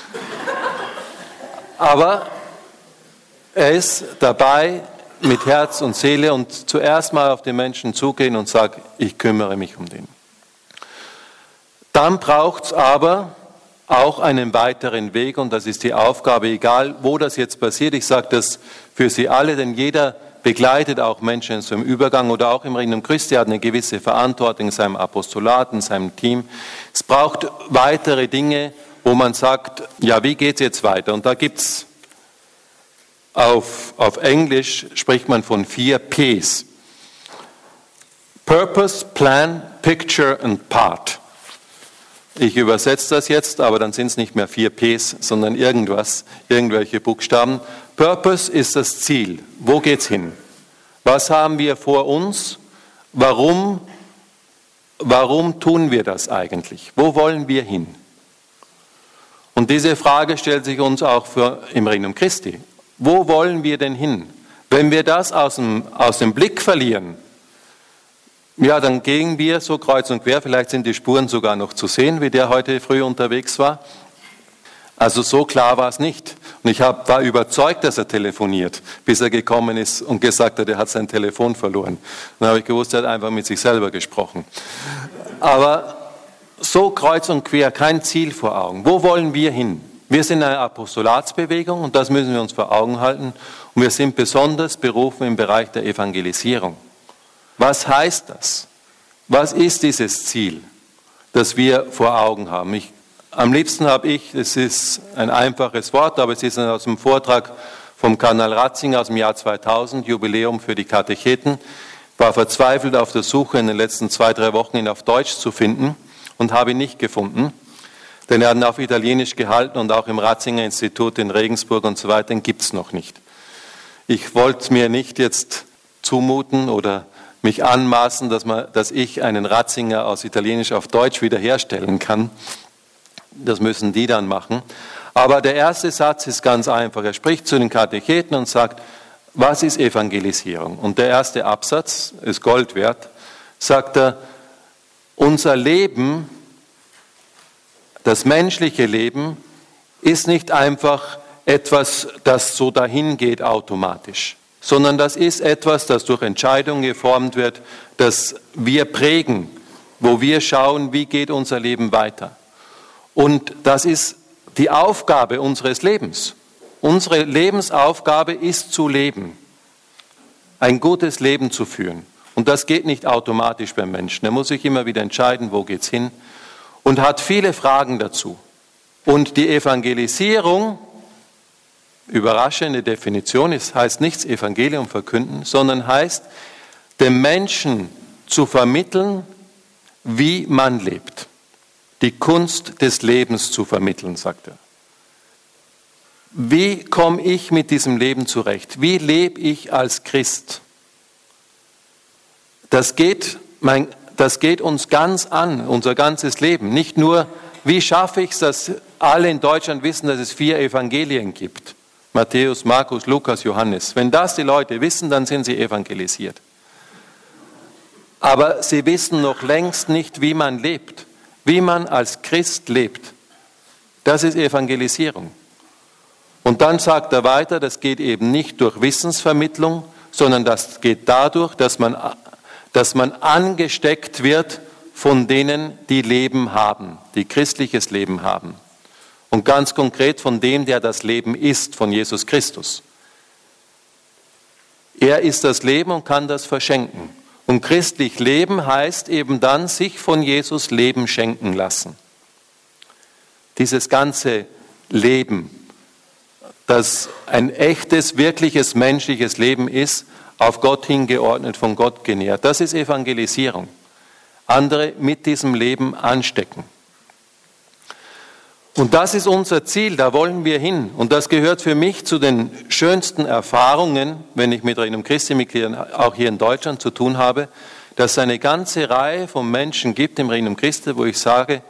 Aber er ist dabei mit Herz und Seele und zuerst mal auf den Menschen zugehen und sagt, ich kümmere mich um den. Dann braucht es aber auch einen weiteren Weg und das ist die Aufgabe, egal wo das jetzt passiert. Ich sage das für Sie alle, denn jeder begleitet auch Menschen in so einem Übergang oder auch im Regnum Christi hat eine gewisse Verantwortung in seinem Apostolat, in seinem Team. Es braucht weitere Dinge, wo man sagt, ja, wie geht es jetzt weiter? Und da gibt es auf Englisch spricht man von 4 Ps. Purpose, Plan, Picture and Part. Ich übersetze das jetzt, aber dann sind es nicht mehr 4 Ps, sondern irgendwelche Buchstaben. Purpose ist das Ziel. Wo geht's hin? Was haben wir vor uns? Warum tun wir das eigentlich? Wo wollen wir hin? Und diese Frage stellt sich uns auch im Regnum Christi. Wo wollen wir denn hin? Wenn wir das aus dem Blick verlieren, ja, dann gehen wir so kreuz und quer, vielleicht sind die Spuren sogar noch zu sehen, wie der heute früh unterwegs war. Also so klar war es nicht. Und ich war überzeugt, dass er telefoniert, bis er gekommen ist und gesagt hat, er hat sein Telefon verloren. Dann habe ich gewusst, er hat einfach mit sich selber gesprochen. Aber so kreuz und quer, kein Ziel vor Augen. Wo wollen wir hin? Wir sind eine Apostolatsbewegung und das müssen wir uns vor Augen halten. Und wir sind besonders berufen im Bereich der Evangelisierung. Was heißt das? Was ist dieses Ziel, das wir vor Augen haben? Am liebsten es ist ein einfaches Wort, aber es ist aus dem Vortrag vom Kardinal Ratzinger aus dem Jahr 2000, Jubiläum für die Katecheten. Ich war verzweifelt auf der Suche in den letzten 2-3 Wochen, ihn auf Deutsch zu finden und habe ihn nicht gefunden. Denn er hat ihn auf Italienisch gehalten und auch im Ratzinger Institut in Regensburg und so weiter, den gibt es noch nicht. Ich wollte mir nicht jetzt zumuten oder mich anmaßen, dass ich einen Ratzinger aus Italienisch auf Deutsch wiederherstellen kann. Das müssen die dann machen. Aber der erste Satz ist ganz einfach. Er spricht zu den Katecheten und sagt, was ist Evangelisierung? Und der erste Absatz ist Gold wert, sagt er, unser Leben, das menschliche Leben, ist nicht einfach etwas, das so dahin geht automatisch, sondern das ist etwas, das durch Entscheidungen geformt wird, das wir prägen, wo wir schauen, wie geht unser Leben weiter. Und das ist die Aufgabe unseres Lebens. Unsere Lebensaufgabe ist zu leben, ein gutes Leben zu führen. Und das geht nicht automatisch beim Menschen. Er muss sich immer wieder entscheiden, wo geht's hin, und hat viele Fragen dazu. Und die Evangelisierung, überraschende Definition, es heißt nichts Evangelium verkünden, sondern heißt, dem Menschen zu vermitteln, wie man lebt. Die Kunst des Lebens zu vermitteln, sagt er. Wie komme ich mit diesem Leben zurecht? Wie lebe ich als Christ? Das geht uns ganz an, unser ganzes Leben. Nicht nur, wie schaffe ich es, dass alle in Deutschland wissen, dass es 4 Evangelien gibt. Matthäus, Markus, Lukas, Johannes. Wenn das die Leute wissen, dann sind sie evangelisiert. Aber sie wissen noch längst nicht, wie man lebt, wie man als Christ lebt. Das ist Evangelisierung. Und dann sagt er weiter, das geht eben nicht durch Wissensvermittlung, sondern das geht dadurch, dass man angesteckt wird von denen, die Leben haben, die christliches Leben haben. Und ganz konkret von dem, der das Leben ist, von Jesus Christus. Er ist das Leben und kann das verschenken. Und christlich leben heißt eben dann, sich von Jesus Leben schenken lassen. Dieses ganze Leben, das ein echtes, wirkliches, menschliches Leben ist, auf Gott hingeordnet, von Gott genährt. Das ist Evangelisierung. Andere mit diesem Leben anstecken. Und das ist unser Ziel, da wollen wir hin. Und das gehört für mich zu den schönsten Erfahrungen, wenn ich mit Regnum Christi-Mitgliedern auch hier in Deutschland zu tun habe, dass es eine ganze Reihe von Menschen gibt im Regnum Christi, wo ich sage,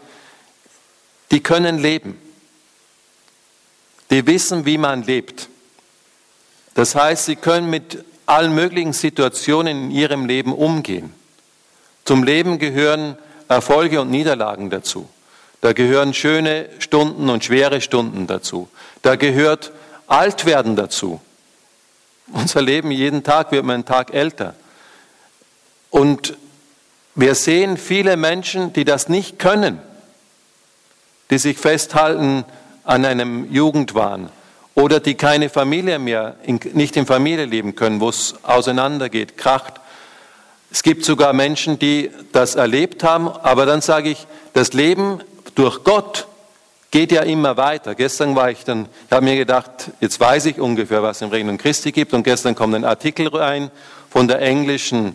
die können leben. Die wissen, wie man lebt. Das heißt, sie können mit allen möglichen Situationen in ihrem Leben umgehen. Zum Leben gehören Erfolge und Niederlagen dazu. Da gehören schöne Stunden und schwere Stunden dazu. Da gehört Altwerden dazu. Unser Leben, jeden Tag wird man einen Tag älter. Und wir sehen viele Menschen, die das nicht können, die sich festhalten an einem Jugendwahn oder die keine Familie mehr, nicht in Familie leben können, wo es auseinandergeht, kracht. Es gibt sogar Menschen, die das erlebt haben, aber dann sage ich, das Leben durch Gott geht ja immer weiter. Gestern ich habe mir gedacht, jetzt weiß ich ungefähr, was im Regnum Christi gibt, und gestern kommt ein Artikel rein von der englischen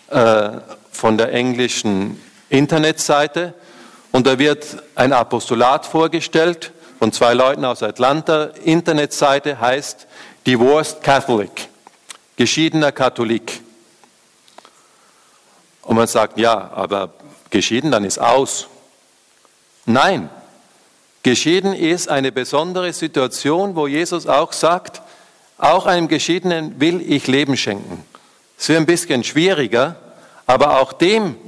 Internetseite, und da wird ein Apostolat vorgestellt von 2 Leuten aus Atlanta. Internetseite heißt Divorced Catholic, geschiedener Katholik. Und man sagt, ja, aber geschieden, dann ist aus. Nein, geschieden ist eine besondere Situation, wo Jesus auch sagt, auch einem Geschiedenen will ich Leben schenken. Es wird ein bisschen schwieriger, aber auch dem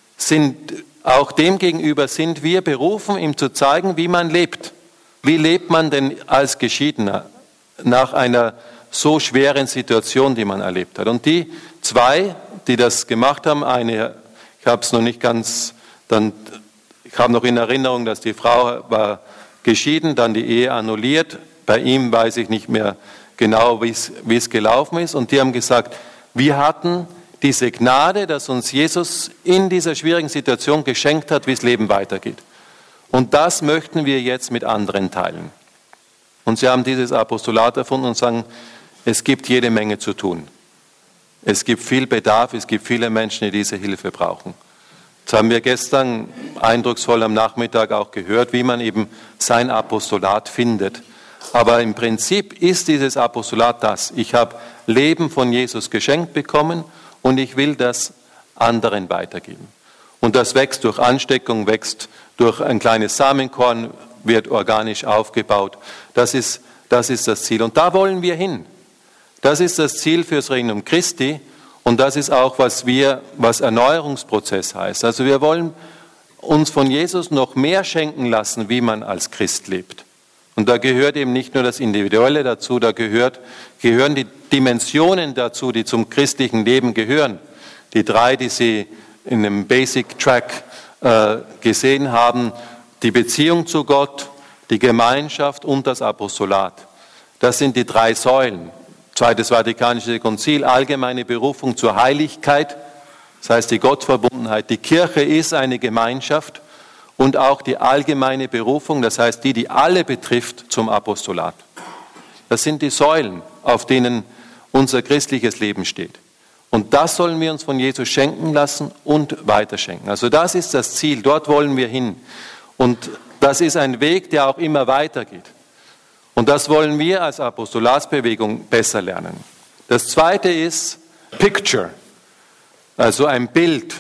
gegenüber sind wir berufen, ihm zu zeigen, wie man lebt. Wie lebt man denn als Geschiedener nach einer so schweren Situation, die man erlebt hat? Und die 2, die das gemacht haben, ich habe es noch nicht ganz, ich habe noch in Erinnerung, dass die Frau war geschieden, dann die Ehe annulliert. Bei ihm weiß ich nicht mehr genau, wie es gelaufen ist. Und die haben gesagt, wir hatten diese Gnade, dass uns Jesus in dieser schwierigen Situation geschenkt hat, wie das Leben weitergeht. Und das möchten wir jetzt mit anderen teilen. Und sie haben dieses Apostolat erfunden und sagen, es gibt jede Menge zu tun. Es gibt viel Bedarf, es gibt viele Menschen, die diese Hilfe brauchen. Das haben wir gestern eindrucksvoll am Nachmittag auch gehört, wie man eben sein Apostolat findet. Aber im Prinzip ist dieses Apostolat das. Ich habe Leben von Jesus geschenkt bekommen und ich will das anderen weitergeben. Und das wächst durch Ansteckung, wächst durch ein kleines Samenkorn, wird organisch aufgebaut. Das ist das Ziel. Und da wollen wir hin. Das ist das Ziel fürs Regnum Christi. Und das ist auch, was Erneuerungsprozess heißt. Also wir wollen uns von Jesus noch mehr schenken lassen, wie man als Christ lebt. Und da gehört eben nicht nur das Individuelle dazu, da gehören die Dimensionen dazu, die zum christlichen Leben gehören. Die 3, die Sie in dem Basic Track gesehen haben, die Beziehung zu Gott, die Gemeinschaft und das Apostolat. Das sind die 3 Säulen. Zweites Vatikanische Konzil, allgemeine Berufung zur Heiligkeit, das heißt die Gottverbundenheit. Die Kirche ist eine Gemeinschaft und auch die allgemeine Berufung, das heißt die alle betrifft, zum Apostolat. Das sind die Säulen, auf denen unser christliches Leben steht. Und das sollen wir uns von Jesus schenken lassen und weiterschenken. Also das ist das Ziel, dort wollen wir hin. Und das ist ein Weg, der auch immer weitergeht. Und das wollen wir als Apostolatsbewegung besser lernen. Das Zweite ist Picture, also ein Bild.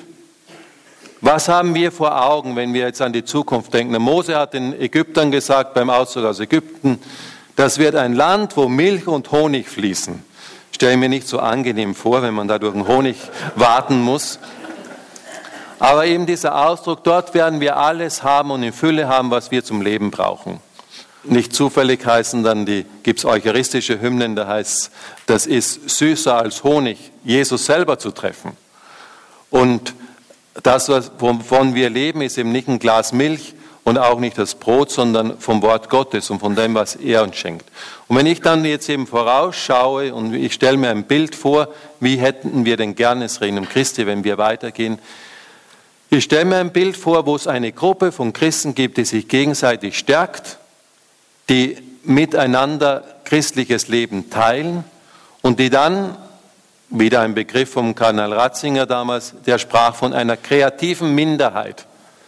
Was haben wir vor Augen, wenn wir jetzt an die Zukunft denken? Mose hat den Ägyptern gesagt, beim Auszug aus Ägypten, das wird ein Land, wo Milch und Honig fließen. Stelle mir nicht so angenehm vor, wenn man da durch den Honig warten muss. Aber eben dieser Ausdruck, dort werden wir alles haben und in Fülle haben, was wir zum Leben brauchen. Nicht zufällig heißen dann gibt es eucharistische Hymnen, da heißt es, das ist süßer als Honig, Jesus selber zu treffen. Und das, wovon wir leben, ist eben nicht ein Glas Milch und auch nicht das Brot, sondern vom Wort Gottes und von dem, was er uns schenkt. Und wenn ich dann jetzt eben vorausschaue und ich stelle mir ein Bild vor, wie hätten wir denn gerne das Regnum Christi, wenn wir weitergehen? Ich stelle mir ein Bild vor, wo es eine Gruppe von Christen gibt, die sich gegenseitig stärkt, die miteinander christliches Leben teilen und die dann, wieder ein Begriff vom Kardinal Ratzinger damals, der sprach von einer kreativen Minderheit.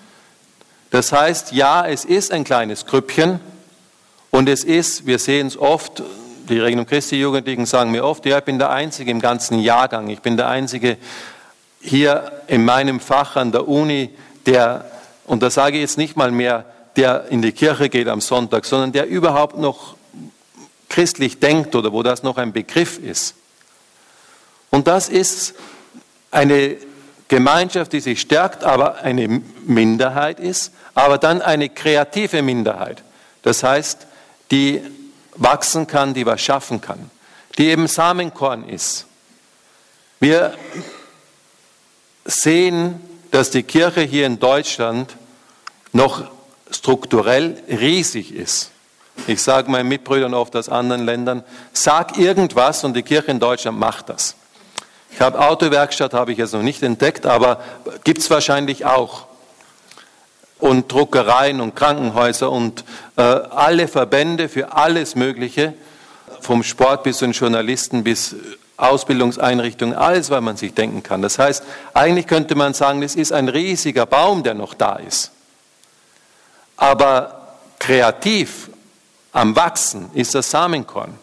Das heißt, ja, es ist ein kleines Grüppchen und es ist, wir sehen es oft, die Regnum Christi Jugendlichen sagen mir oft, ja, ich bin der Einzige im ganzen Jahrgang, ich bin der Einzige hier in meinem Fach an der Uni, und da sage ich jetzt nicht mal mehr, der in die Kirche geht am Sonntag, sondern der überhaupt noch christlich denkt oder wo das noch ein Begriff ist. Und das ist eine Gemeinschaft, die sich stärkt, aber eine Minderheit ist, aber dann eine kreative Minderheit. Das heißt, die wachsen kann, die was schaffen kann, die eben Samenkorn ist. Wir sehen, dass die Kirche hier in Deutschland noch strukturell riesig ist. Ich sage meinen Mitbrüdern oft aus anderen Ländern, sag irgendwas und die Kirche in Deutschland macht das. Ich habe Autowerkstatt, habe ich jetzt noch nicht entdeckt, aber gibt es wahrscheinlich auch. Und Druckereien und Krankenhäuser und alle Verbände für alles Mögliche, vom Sport bis zu den Journalisten bis Ausbildungseinrichtungen, alles, was man sich denken kann. Das heißt, eigentlich könnte man sagen, es ist ein riesiger Baum, der noch da ist. Aber kreativ am Wachsen ist das Samenkorn.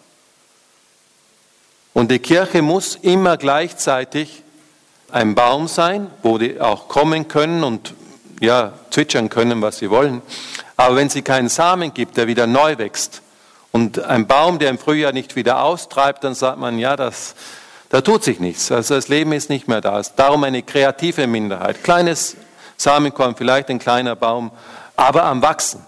Und die Kirche muss immer gleichzeitig ein Baum sein, wo die auch kommen können und ja, zwitschern können, was sie wollen. Aber wenn sie keinen Samen gibt, der wieder neu wächst, und ein Baum, der im Frühjahr nicht wieder austreibt, dann sagt man, ja, da tut sich nichts. Also das Leben ist nicht mehr da. Darum eine kreative Minderheit. Kleines Samenkorn, vielleicht ein kleiner Baum, aber am Wachsen.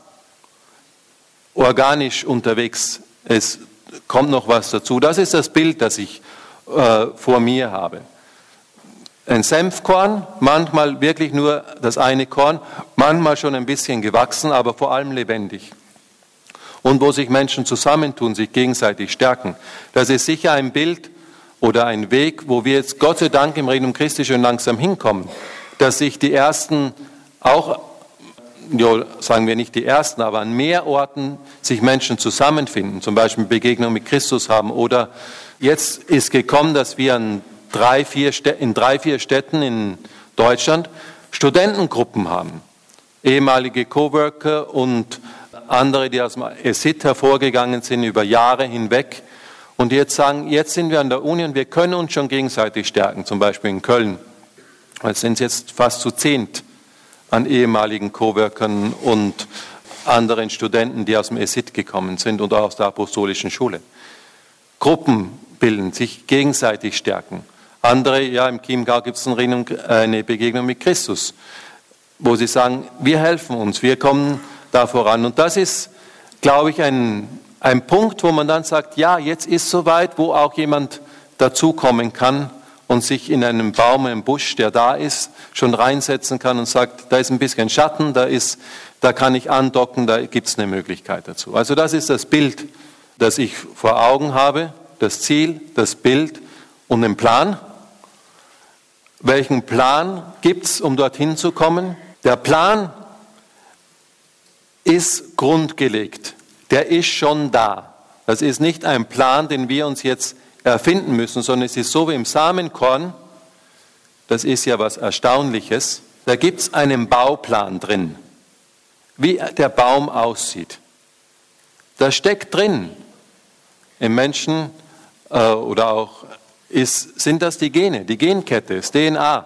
Organisch unterwegs. Es kommt noch was dazu. Das ist das Bild, das ich vor mir habe. Ein Senfkorn, manchmal wirklich nur das eine Korn, manchmal schon ein bisschen gewachsen, aber vor allem lebendig. Und wo sich Menschen zusammentun, sich gegenseitig stärken. Das ist sicher ein Bild oder ein Weg, wo wir jetzt Gott sei Dank im Regnum Christi schon langsam hinkommen, dass sich die Ersten auch, ja, sagen wir nicht die Ersten, aber an mehr Orten sich Menschen zusammenfinden, zum Beispiel Begegnung mit Christus haben. Oder jetzt ist gekommen, dass wir in 3-4 Städten in Deutschland Studentengruppen haben, ehemalige Coworker und andere, die aus dem ESIT hervorgegangen sind über Jahre hinweg und jetzt sagen, jetzt sind wir an der Uni und wir können uns schon gegenseitig stärken, zum Beispiel in Köln. Es sind jetzt fast zu 10 an ehemaligen Coworkern und anderen Studenten, die aus dem ESIT gekommen sind und auch aus der Apostolischen Schule. Gruppen bilden, sich gegenseitig stärken. Andere, ja, im Chiemgau gibt es eine Begegnung mit Christus, wo sie sagen, wir helfen uns, wir kommen da voran. Und das ist, glaube ich, ein Punkt, wo man dann sagt, ja, jetzt ist soweit, wo auch jemand dazukommen kann und sich in einen Baum, einen Busch, der da ist, schon reinsetzen kann und sagt, da ist ein bisschen Schatten, da kann ich andocken, da gibt es eine Möglichkeit dazu. Also das ist das Bild, das ich vor Augen habe, das Ziel, das Bild und den Plan. Welchen Plan gibt es, um dorthin zu kommen? Der Plan ist grundgelegt. Der ist schon da. Das ist nicht ein Plan, den wir uns jetzt erfinden müssen, sondern es ist so wie im Samenkorn. Das ist ja was Erstaunliches. Da gibt es einen Bauplan drin, wie der Baum aussieht. Da steckt drin, im Menschen oder auch sind das die Gene, die Genkette, das DNA.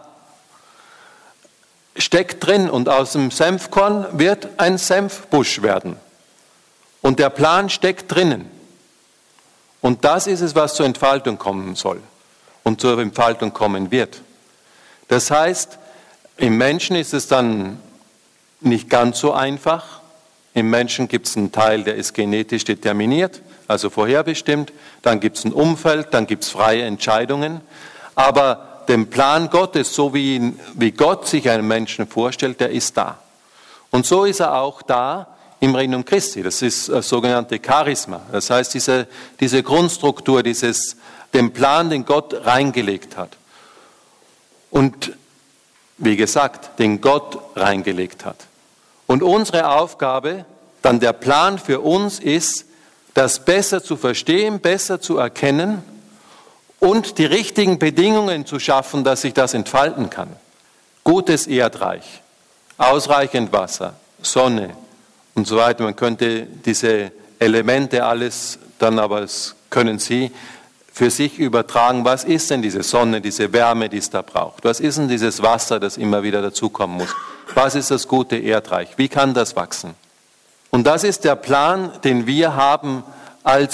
Steckt drin und aus dem Senfkorn wird ein Senfbusch werden. Und der Plan steckt drinnen. Und das ist es, was zur Entfaltung kommen soll und zur Entfaltung kommen wird. Das heißt, im Menschen ist es dann nicht ganz so einfach. Im Menschen gibt es einen Teil, der ist genetisch determiniert, also vorherbestimmt. Dann gibt es ein Umfeld, dann gibt es freie Entscheidungen. Aber den Plan Gottes, so wie Gott sich einen Menschen vorstellt, der ist da. Und so ist er auch da im Regnum Christi. Das ist das sogenannte Charisma. Das heißt, diese Grundstruktur, den Plan, den Gott reingelegt hat. Und wie gesagt, den Gott reingelegt hat. Und unsere Aufgabe, dann der Plan für uns ist, das besser zu verstehen, besser zu erkennen und die richtigen Bedingungen zu schaffen, dass sich das entfalten kann. Gutes Erdreich, ausreichend Wasser, Sonne und so weiter. Man könnte diese Elemente alles dann, aber das können Sie für sich übertragen. Was ist denn diese Sonne, diese Wärme, die es da braucht? Was ist denn dieses Wasser, das immer wieder dazukommen muss? Was ist das gute Erdreich? Wie kann das wachsen? Und das ist der Plan, den wir haben als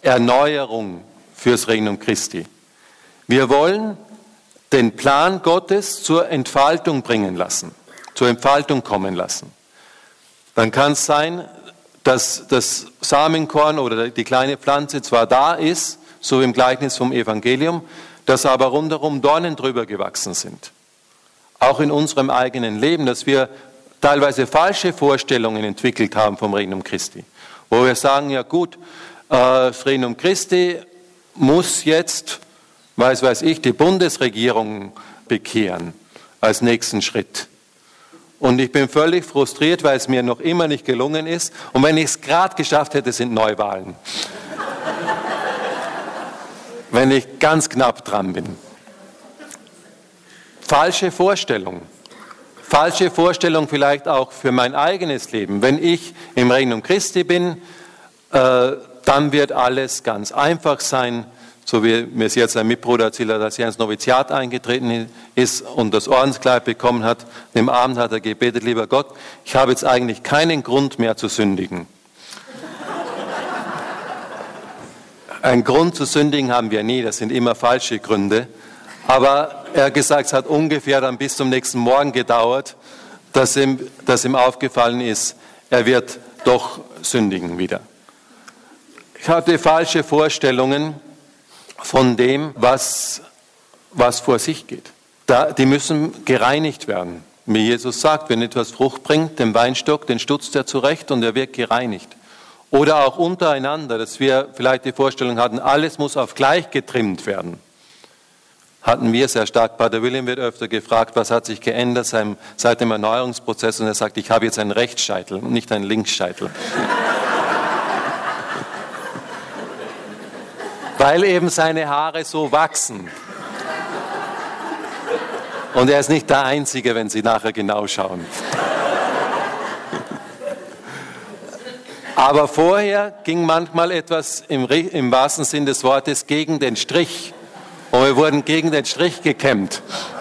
Erneuerung fürs Regnum Christi. Wir wollen den Plan Gottes zur Entfaltung bringen lassen, zur Entfaltung kommen lassen. Dann kann es sein, dass das Samenkorn oder die kleine Pflanze zwar da ist, so im Gleichnis vom Evangelium, dass aber rundherum Dornen drüber gewachsen sind. Auch in unserem eigenen Leben, dass wir teilweise falsche Vorstellungen entwickelt haben vom Regnum Christi. Wo wir sagen, ja gut, das Regnum Christi muss jetzt, weiß ich, die Bundesregierung bekehren als nächsten Schritt. Und ich bin völlig frustriert, weil es mir noch immer nicht gelungen ist. Und wenn ich es gerade geschafft hätte, sind Neuwahlen. Wenn ich ganz knapp dran bin. Falsche Vorstellung. Falsche Vorstellung vielleicht auch für mein eigenes Leben. Wenn ich im Regnum Christi bin, dann wird alles ganz einfach sein, so wie mir es jetzt ein Mitbruder erzählt hat, als er ins Noviziat eingetreten ist und das Ordenskleid bekommen hat. Im Abend hat er gebetet, lieber Gott, ich habe jetzt eigentlich keinen Grund mehr zu sündigen. Ein Grund zu sündigen haben wir nie, das sind immer falsche Gründe. Aber er hat gesagt, es hat ungefähr dann bis zum nächsten Morgen gedauert, dass ihm aufgefallen ist, er wird doch sündigen wieder. Ich hatte falsche Vorstellungen von dem, was vor sich geht. Die müssen gereinigt werden. Wie Jesus sagt, wenn etwas Frucht bringt, den Weinstock, den stutzt er zurecht und er wird gereinigt. Oder auch untereinander, dass wir vielleicht die Vorstellung hatten, alles muss auf gleich getrimmt werden. Hatten wir sehr stark. Pater William wird öfter gefragt, was hat sich geändert seit dem Erneuerungsprozess? Und er sagt, ich habe jetzt einen Rechtsscheitel und nicht einen Linksscheitel. Weil eben seine Haare so wachsen. Und er ist nicht der Einzige, wenn Sie nachher genau schauen. Aber vorher ging manchmal etwas im wahrsten Sinn des Wortes gegen den Strich. Und wir wurden gegen den Strich gekämmt.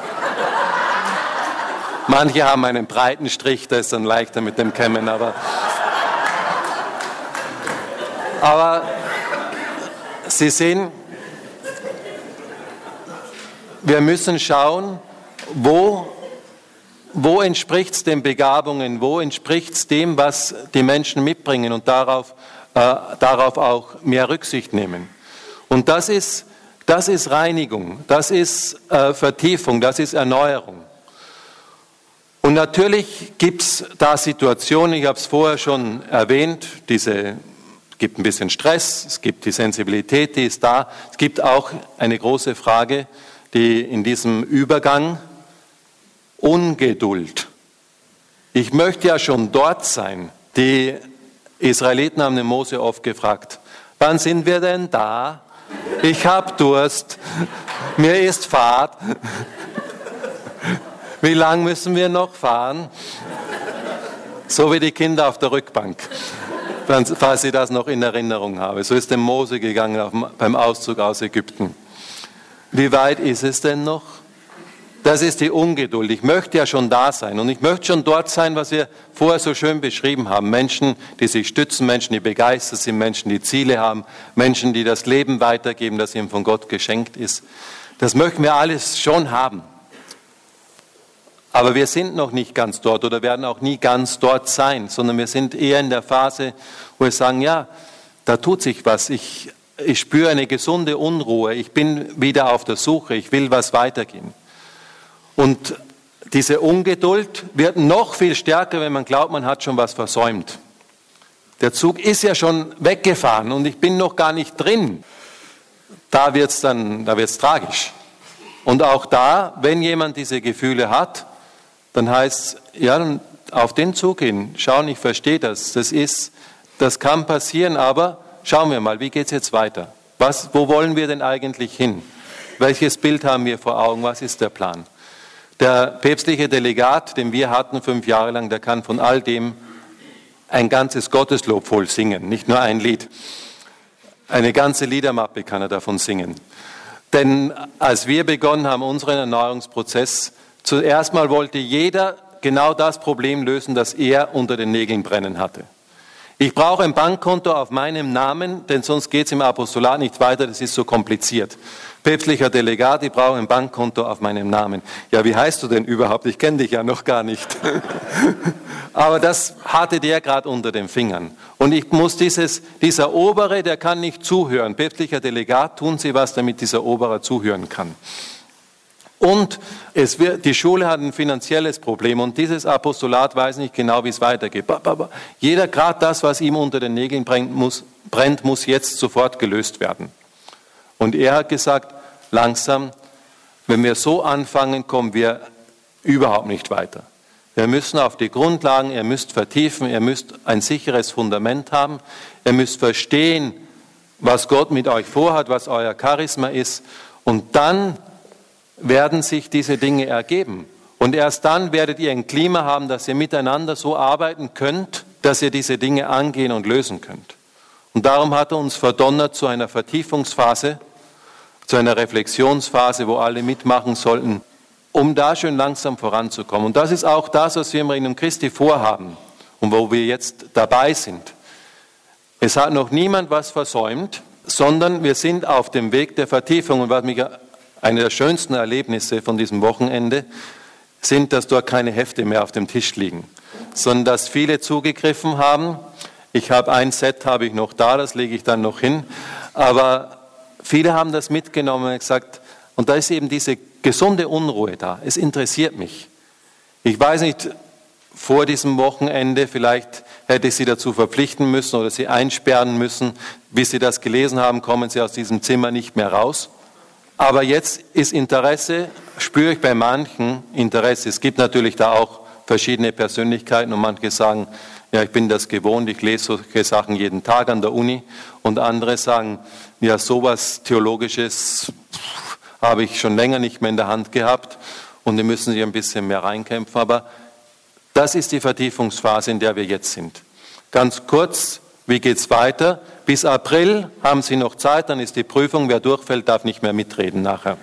Manche haben einen breiten Strich, der ist dann leichter mit dem Kämmen. Aber Sie sehen, wir müssen schauen, wo entspricht es den Begabungen, wo entspricht es dem, was die Menschen mitbringen und darauf auch mehr Rücksicht nehmen. Und das ist Reinigung, das ist Vertiefung, das ist Erneuerung. Und natürlich gibt es da Situationen, ich habe es vorher schon erwähnt, es gibt ein bisschen Stress, es gibt die Sensibilität, die ist da. Es gibt auch eine große Frage, die in diesem Übergang Ungeduld. Ich möchte ja schon dort sein. Die Israeliten haben den Mose oft gefragt, wann sind wir denn da? Ich habe Durst, mir ist Fahrt. Wie lang müssen wir noch fahren? So wie die Kinder auf der Rückbank, falls ich das noch in Erinnerung habe. So ist dem Mose gegangen beim Auszug aus Ägypten. Wie weit ist es denn noch? Das ist die Ungeduld. Ich möchte ja schon da sein und ich möchte schon dort sein, was wir vorher so schön beschrieben haben. Menschen, die sich stützen, Menschen, die begeistert sind, Menschen, die Ziele haben, Menschen, die das Leben weitergeben, das ihnen von Gott geschenkt ist. Das möchten wir alles schon haben. Aber wir sind noch nicht ganz dort oder werden auch nie ganz dort sein, sondern wir sind eher in der Phase, wo wir sagen, ja, da tut sich was. Ich spüre eine gesunde Unruhe. Ich bin wieder auf der Suche. Ich will was weitergehen. Und diese Ungeduld wird noch viel stärker, wenn man glaubt, man hat schon was versäumt. Der Zug ist ja schon weggefahren und ich bin noch gar nicht drin. Da wird's tragisch. Und auch da, wenn jemand diese Gefühle hat, dann heißt es, ja, dann auf den Zug hin, schauen, ich verstehe das. Das kann passieren, aber schauen wir mal, wie geht's jetzt weiter? Wo wollen wir denn eigentlich hin? Welches Bild haben wir vor Augen? Was ist der Plan? Der päpstliche Delegat, den wir hatten 5 Jahre lang, der kann von all dem ein ganzes Gotteslob voll singen, nicht nur ein Lied. Eine ganze Liedermappe kann er davon singen. Denn als wir begonnen haben, unseren Erneuerungsprozess, zuerst mal wollte jeder genau das Problem lösen, das er unter den Nägeln brennen hatte. Ich brauche ein Bankkonto auf meinem Namen, denn sonst geht es im Apostolat nicht weiter, das ist so kompliziert. Päpstlicher Delegat, ich brauche ein Bankkonto auf meinem Namen. Ja, wie heißt du denn überhaupt? Ich kenne dich ja noch gar nicht. Aber das hatte der gerade unter den Fingern. Und ich muss dieser Obere, der kann nicht zuhören. Päpstlicher Delegat, tun Sie was, damit dieser Obere zuhören kann. Und die Schule hat ein finanzielles Problem und dieses Apostolat weiß nicht genau, wie es weitergeht. Jeder, gerade das, was ihm unter den Nägeln brennt, muss jetzt sofort gelöst werden. Und er hat gesagt, langsam, wenn wir so anfangen, kommen wir überhaupt nicht weiter. Wir müssen auf die Grundlagen, ihr müsst vertiefen, ihr müsst ein sicheres Fundament haben, ihr müsst verstehen, was Gott mit euch vorhat, was euer Charisma ist und dann werden sich diese Dinge ergeben. Und erst dann werdet ihr ein Klima haben, dass ihr miteinander so arbeiten könnt, dass ihr diese Dinge angehen und lösen könnt. Und darum hat er uns verdonnert zu einer Vertiefungsphase, zu einer Reflexionsphase, wo alle mitmachen sollten, um da schön langsam voranzukommen. Und das ist auch das, was wir im Regnum Christi vorhaben und wo wir jetzt dabei sind. Es hat noch niemand was versäumt, sondern wir sind auf dem Weg der Vertiefung. Und was mich eine der schönsten Erlebnisse von diesem Wochenende sind, dass dort keine Hefte mehr auf dem Tisch liegen, sondern dass viele zugegriffen haben. Ich habe ein Set, habe ich noch da, das lege ich dann noch hin. Aber viele haben das mitgenommen und gesagt, und da ist eben diese gesunde Unruhe da. Es interessiert mich. Ich weiß nicht, vor diesem Wochenende, vielleicht hätte ich Sie dazu verpflichten müssen oder Sie einsperren müssen. Bis Sie das gelesen haben, kommen Sie aus diesem Zimmer nicht mehr raus. Aber jetzt ist Interesse, spüre ich bei manchen Interesse. Es gibt natürlich da auch verschiedene Persönlichkeiten und manche sagen, ja, ich bin das gewohnt, ich lese solche Sachen jeden Tag an der Uni. Und andere sagen, ja, sowas Theologisches habe ich schon länger nicht mehr in der Hand gehabt und die müssen sich ein bisschen mehr reinkämpfen. Aber das ist die Vertiefungsphase, in der wir jetzt sind. Ganz kurz, wie geht's weiter? Bis April haben Sie noch Zeit, dann ist die Prüfung. Wer durchfällt, darf nicht mehr mitreden nachher.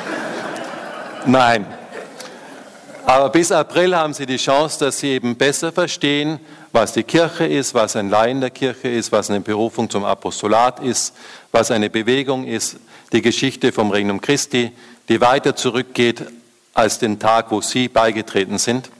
Nein. Aber bis April haben Sie die Chance, dass Sie eben besser verstehen, was die Kirche ist, was ein Laien der Kirche ist, was eine Berufung zum Apostolat ist, was eine Bewegung ist, die Geschichte vom Regnum Christi, die weiter zurückgeht als den Tag, wo Sie beigetreten sind.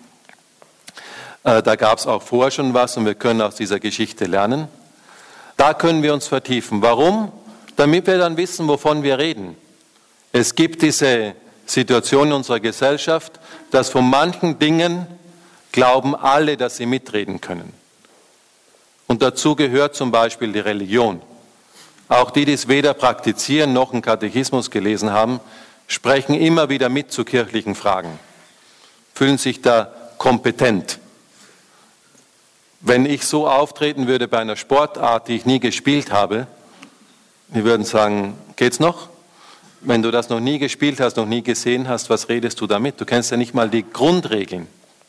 Da gab es auch vorher schon was und wir können aus dieser Geschichte lernen. Da können wir uns vertiefen. Warum? Damit wir dann wissen, wovon wir reden. Es gibt diese Situation in unserer Gesellschaft, dass von manchen Dingen glauben alle, dass sie mitreden können. Und dazu gehört zum Beispiel die Religion. Auch die, die es weder praktizieren noch einen Katechismus gelesen haben, sprechen immer wieder mit zu kirchlichen Fragen, fühlen sich da kompetent. Wenn ich so auftreten würde bei einer Sportart, die ich nie gespielt habe, die würden sagen, geht's noch? Wenn du das noch nie gespielt hast, noch nie gesehen hast, was redest du damit? Du kennst ja nicht mal die Grundregeln.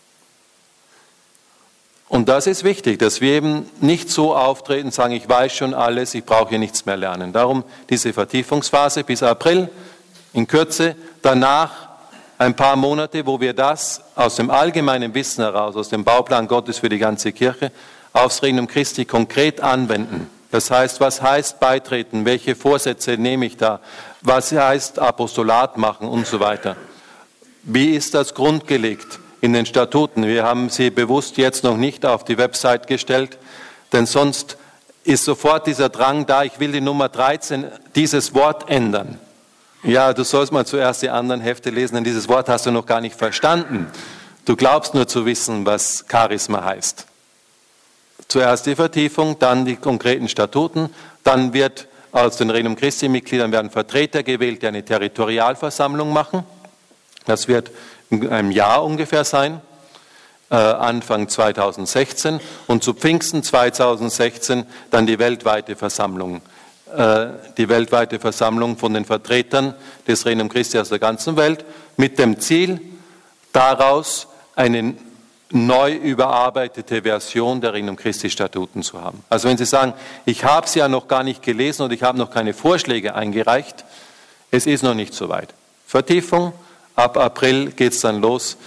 Und das ist wichtig, dass wir eben nicht so auftreten und sagen, ich weiß schon alles, ich brauche hier nichts mehr lernen. Darum diese Vertiefungsphase bis April, in Kürze, danach ein paar Monate, wo wir das aus dem allgemeinen Wissen heraus, aus dem Bauplan Gottes für die ganze Kirche, aufs Regnum Christi konkret anwenden. Das heißt, was heißt beitreten? Welche Vorsätze nehme ich da? Was heißt Apostolat machen und so weiter? Wie ist das grundgelegt in den Statuten? Wir haben sie bewusst jetzt noch nicht auf die Website gestellt, denn sonst ist sofort dieser Drang da, ich will die Nummer 13, dieses Wort ändern. Ja, du sollst mal zuerst die anderen Hefte lesen, denn dieses Wort hast du noch gar nicht verstanden. Du glaubst nur zu wissen, was Charisma heißt. Zuerst die Vertiefung, dann die konkreten Statuten, dann wird aus den Regnum Christi-Mitgliedern werden Vertreter gewählt, die eine Territorialversammlung machen. Das wird in einem Jahr ungefähr sein, Anfang 2016. Und zu Pfingsten 2016 dann die weltweite Versammlung. Die weltweite Versammlung von den Vertretern des Regnum Christi aus der ganzen Welt mit dem Ziel, daraus eine neu überarbeitete Version der Regnum Christi Statuten zu haben. Also wenn Sie sagen, ich habe sie ja noch gar nicht gelesen und ich habe noch keine Vorschläge eingereicht, es ist noch nicht so weit. Vertiefung, ab April geht es dann los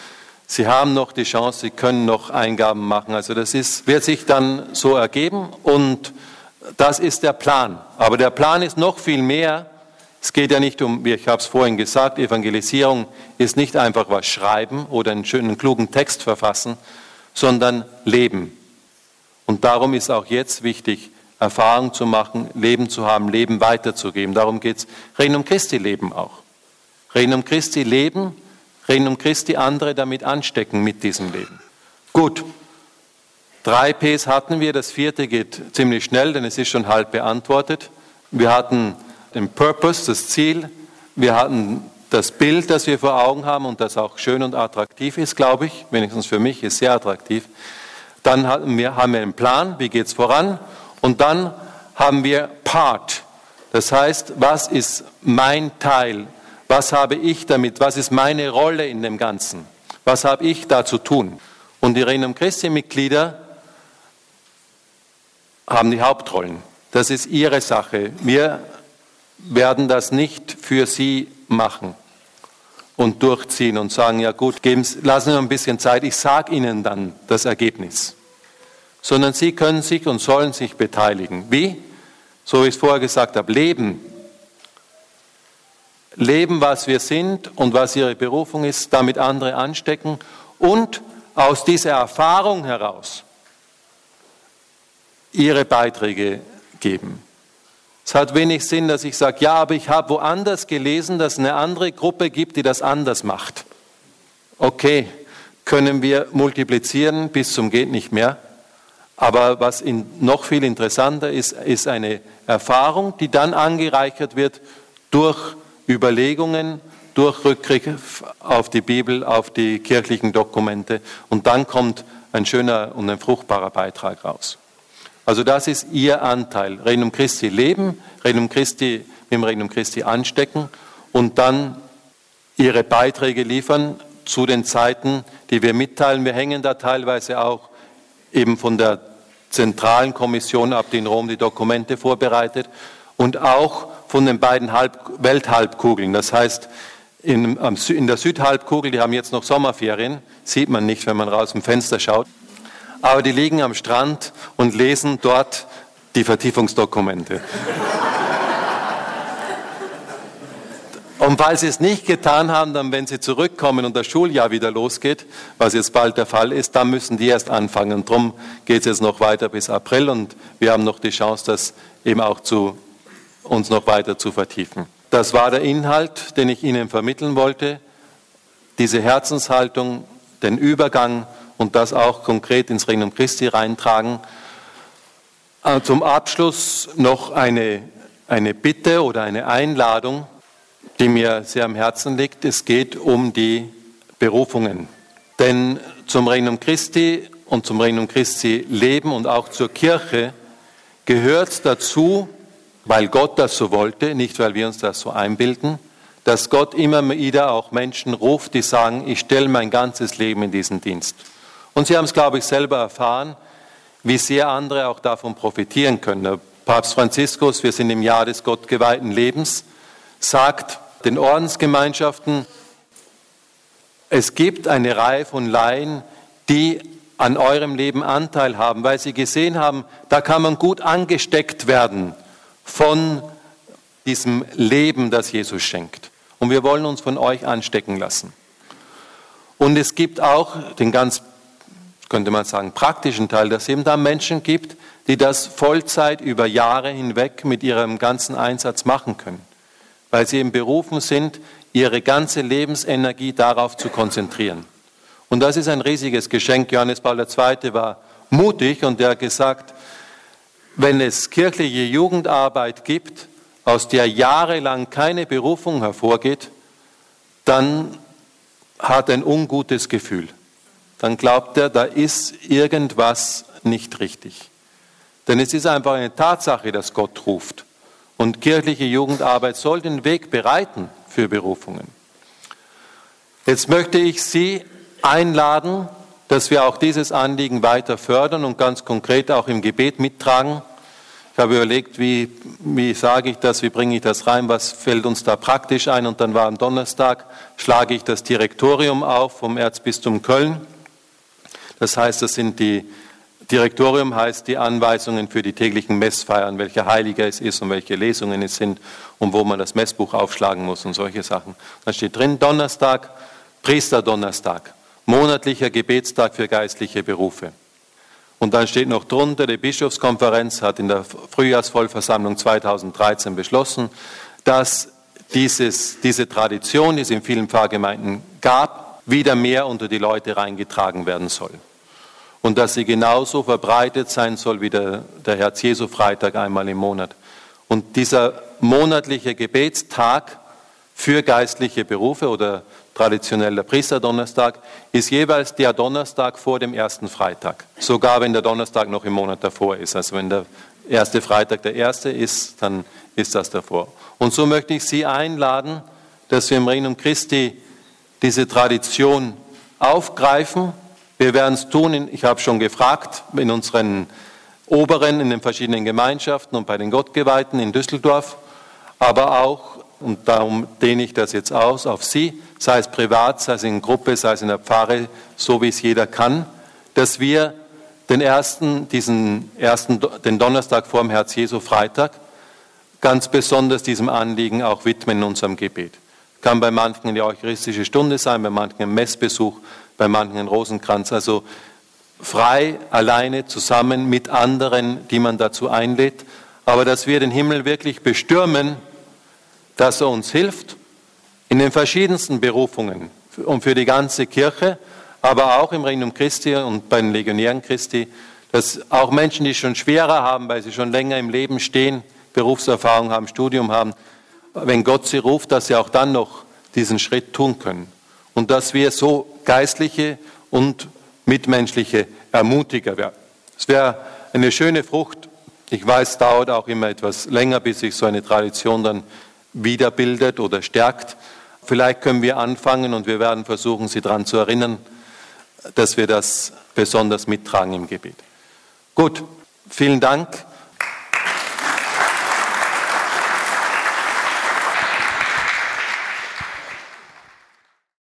Sie haben noch die Chance, Sie können noch Eingaben machen. Also das wird sich dann so ergeben und das ist der Plan. Aber der Plan ist noch viel mehr. Es geht ja nicht um, wie ich habe es vorhin gesagt, Evangelisierung ist nicht einfach was schreiben oder einen schönen, klugen Text verfassen, sondern leben. Und darum ist auch jetzt wichtig, Erfahrung zu machen, Leben zu haben, Leben weiterzugeben. Darum geht es, Regnum Christi Leben auch. Regnum Christi Leben, Regnum Christi andere damit anstecken mit diesem Leben. Gut, 3 Ps hatten wir, das 4. geht ziemlich schnell, denn es ist schon halb beantwortet. Wir hatten den Purpose, das Ziel, wir hatten das Bild, das wir vor Augen haben und das auch schön und attraktiv ist, glaube ich, wenigstens für mich ist sehr attraktiv. Dann haben wir einen Plan, wie geht es voran und dann haben wir Part, das heißt, was ist mein Teil, was habe ich damit, was ist meine Rolle in dem Ganzen, was habe ich da zu tun. Und die Regnum Christi-Mitglieder haben die Hauptrollen, das ist ihre Sache, wir werden das nicht für sie machen und durchziehen und sagen, ja gut, lassen wir ein bisschen Zeit, ich sage Ihnen dann das Ergebnis. Sondern Sie können sich und sollen sich beteiligen. Wie? So wie ich es vorher gesagt habe, leben. Leben, was wir sind und was Ihre Berufung ist, damit andere anstecken und aus dieser Erfahrung heraus Ihre Beiträge geben. Es hat wenig Sinn, dass ich sage, ja, aber ich habe woanders gelesen, dass es eine andere Gruppe gibt, die das anders macht. Okay, können wir multiplizieren bis zum geht nicht mehr. Aber was noch viel interessanter ist, ist eine Erfahrung, die dann angereichert wird durch Überlegungen, durch Rückgriff auf die Bibel, auf die kirchlichen Dokumente. Und dann kommt ein schöner und ein fruchtbarer Beitrag raus. Also das ist ihr Anteil. Regnum Christi leben, mit dem Regnum Christi anstecken und dann ihre Beiträge liefern zu den Zeiten, die wir mitteilen. Wir hängen da teilweise auch eben von der zentralen Kommission ab, die in Rom die Dokumente vorbereitet und auch von den beiden Welthalbkugeln. Das heißt, in der Südhalbkugel, die haben jetzt noch Sommerferien, sieht man nicht, wenn man raus dem Fenster schaut. Aber die liegen am Strand und lesen dort die Vertiefungsdokumente. Und falls sie es nicht getan haben, dann wenn sie zurückkommen und das Schuljahr wieder losgeht, was jetzt bald der Fall ist, dann müssen die erst anfangen. Und darum geht es jetzt noch weiter bis April und wir haben noch die Chance, das eben auch uns noch weiter zu vertiefen. Das war der Inhalt, den ich Ihnen vermitteln wollte, diese Herzenshaltung, den Übergang und das auch konkret ins Regnum Christi reintragen. Zum Abschluss noch eine Bitte oder eine Einladung, die mir sehr am Herzen liegt. Es geht um die Berufungen. Denn zum Regnum Christi und zum Regnum Christi Leben und auch zur Kirche gehört dazu, weil Gott das so wollte, nicht weil wir uns das so einbilden, dass Gott immer wieder auch Menschen ruft, die sagen, ich stelle mein ganzes Leben in diesen Dienst. Und Sie haben es, glaube ich, selber erfahren, wie sehr andere auch davon profitieren können. Der Papst Franziskus, wir sind im Jahr des gottgeweihten Lebens, sagt den Ordensgemeinschaften, es gibt eine Reihe von Laien, die an eurem Leben Anteil haben, weil sie gesehen haben, da kann man gut angesteckt werden von diesem Leben, das Jesus schenkt. Und wir wollen uns von euch anstecken lassen. Und es gibt auch den ganz, könnte man sagen, praktischen Teil, dass es eben da Menschen gibt, die das Vollzeit über Jahre hinweg mit ihrem ganzen Einsatz machen können, weil sie eben berufen sind, ihre ganze Lebensenergie darauf zu konzentrieren. Und das ist ein riesiges Geschenk. Johannes Paul II. War mutig und er hat gesagt, wenn es kirchliche Jugendarbeit gibt, aus der jahrelang keine Berufung hervorgeht, dann hat er ein ungutes Gefühl. Dann glaubt er, da ist irgendwas nicht richtig. Denn es ist einfach eine Tatsache, dass Gott ruft. Und kirchliche Jugendarbeit soll den Weg bereiten für Berufungen. Jetzt möchte ich Sie einladen, dass wir auch dieses Anliegen weiter fördern und ganz konkret auch im Gebet mittragen. Ich habe überlegt, wie sage ich das, wie bringe ich das rein, was fällt uns da praktisch ein. Und dann war am Donnerstag, schlage ich das Direktorium auf vom Erzbistum Köln. Das heißt, Direktorium heißt die Anweisungen für die täglichen Messfeiern, welcher Heiliger es ist und welche Lesungen es sind und wo man das Messbuch aufschlagen muss und solche Sachen. Da steht drin, Donnerstag, Priesterdonnerstag, monatlicher Gebetstag für geistliche Berufe. Und dann steht noch drunter, die Bischofskonferenz hat in der Frühjahrsvollversammlung 2013 beschlossen, dass diese Tradition, die es in vielen Pfarrgemeinden gab, wieder mehr unter die Leute reingetragen werden soll. Und dass sie genauso verbreitet sein soll wie der Herz-Jesu-Freitag einmal im Monat. Und dieser monatliche Gebetstag für geistliche Berufe oder traditionell der Priesterdonnerstag ist jeweils der Donnerstag vor dem ersten Freitag. Sogar wenn der Donnerstag noch im Monat davor ist. Also wenn der erste Freitag der erste ist, dann ist das davor. Und so möchte ich Sie einladen, dass wir im Regnum Christi diese Tradition aufgreifen. Wir werden es tun, ich habe schon gefragt, in unseren Oberen, in den verschiedenen Gemeinschaften und bei den Gottgeweihten in Düsseldorf, aber auch, und darum dehne ich das jetzt aus, auf Sie, sei es privat, sei es in Gruppe, sei es in der Pfarre, so wie es jeder kann, dass wir den Donnerstag vor dem Herz-Jesu-Freitag ganz besonders diesem Anliegen auch widmen in unserem Gebet. Kann bei manchen eine eucharistische Stunde sein, bei manchen ein Messbesuch, bei manchen ein Rosenkranz, also frei, alleine, zusammen mit anderen, die man dazu einlädt, aber dass wir den Himmel wirklich bestürmen, dass er uns hilft, in den verschiedensten Berufungen und für die ganze Kirche, aber auch im Regnum Christi und bei den Legionären Christi, dass auch Menschen, die schon schwerer haben, weil sie schon länger im Leben stehen, Berufserfahrung haben, Studium haben, wenn Gott sie ruft, dass sie auch dann noch diesen Schritt tun können. Und dass wir so geistliche und mitmenschliche Ermutiger werden. Es wäre eine schöne Frucht. Ich weiß, es dauert auch immer etwas länger, bis sich so eine Tradition dann wiederbildet oder stärkt. Vielleicht können wir anfangen und wir werden versuchen, Sie daran zu erinnern, dass wir das besonders mittragen im Gebet. Gut, vielen Dank.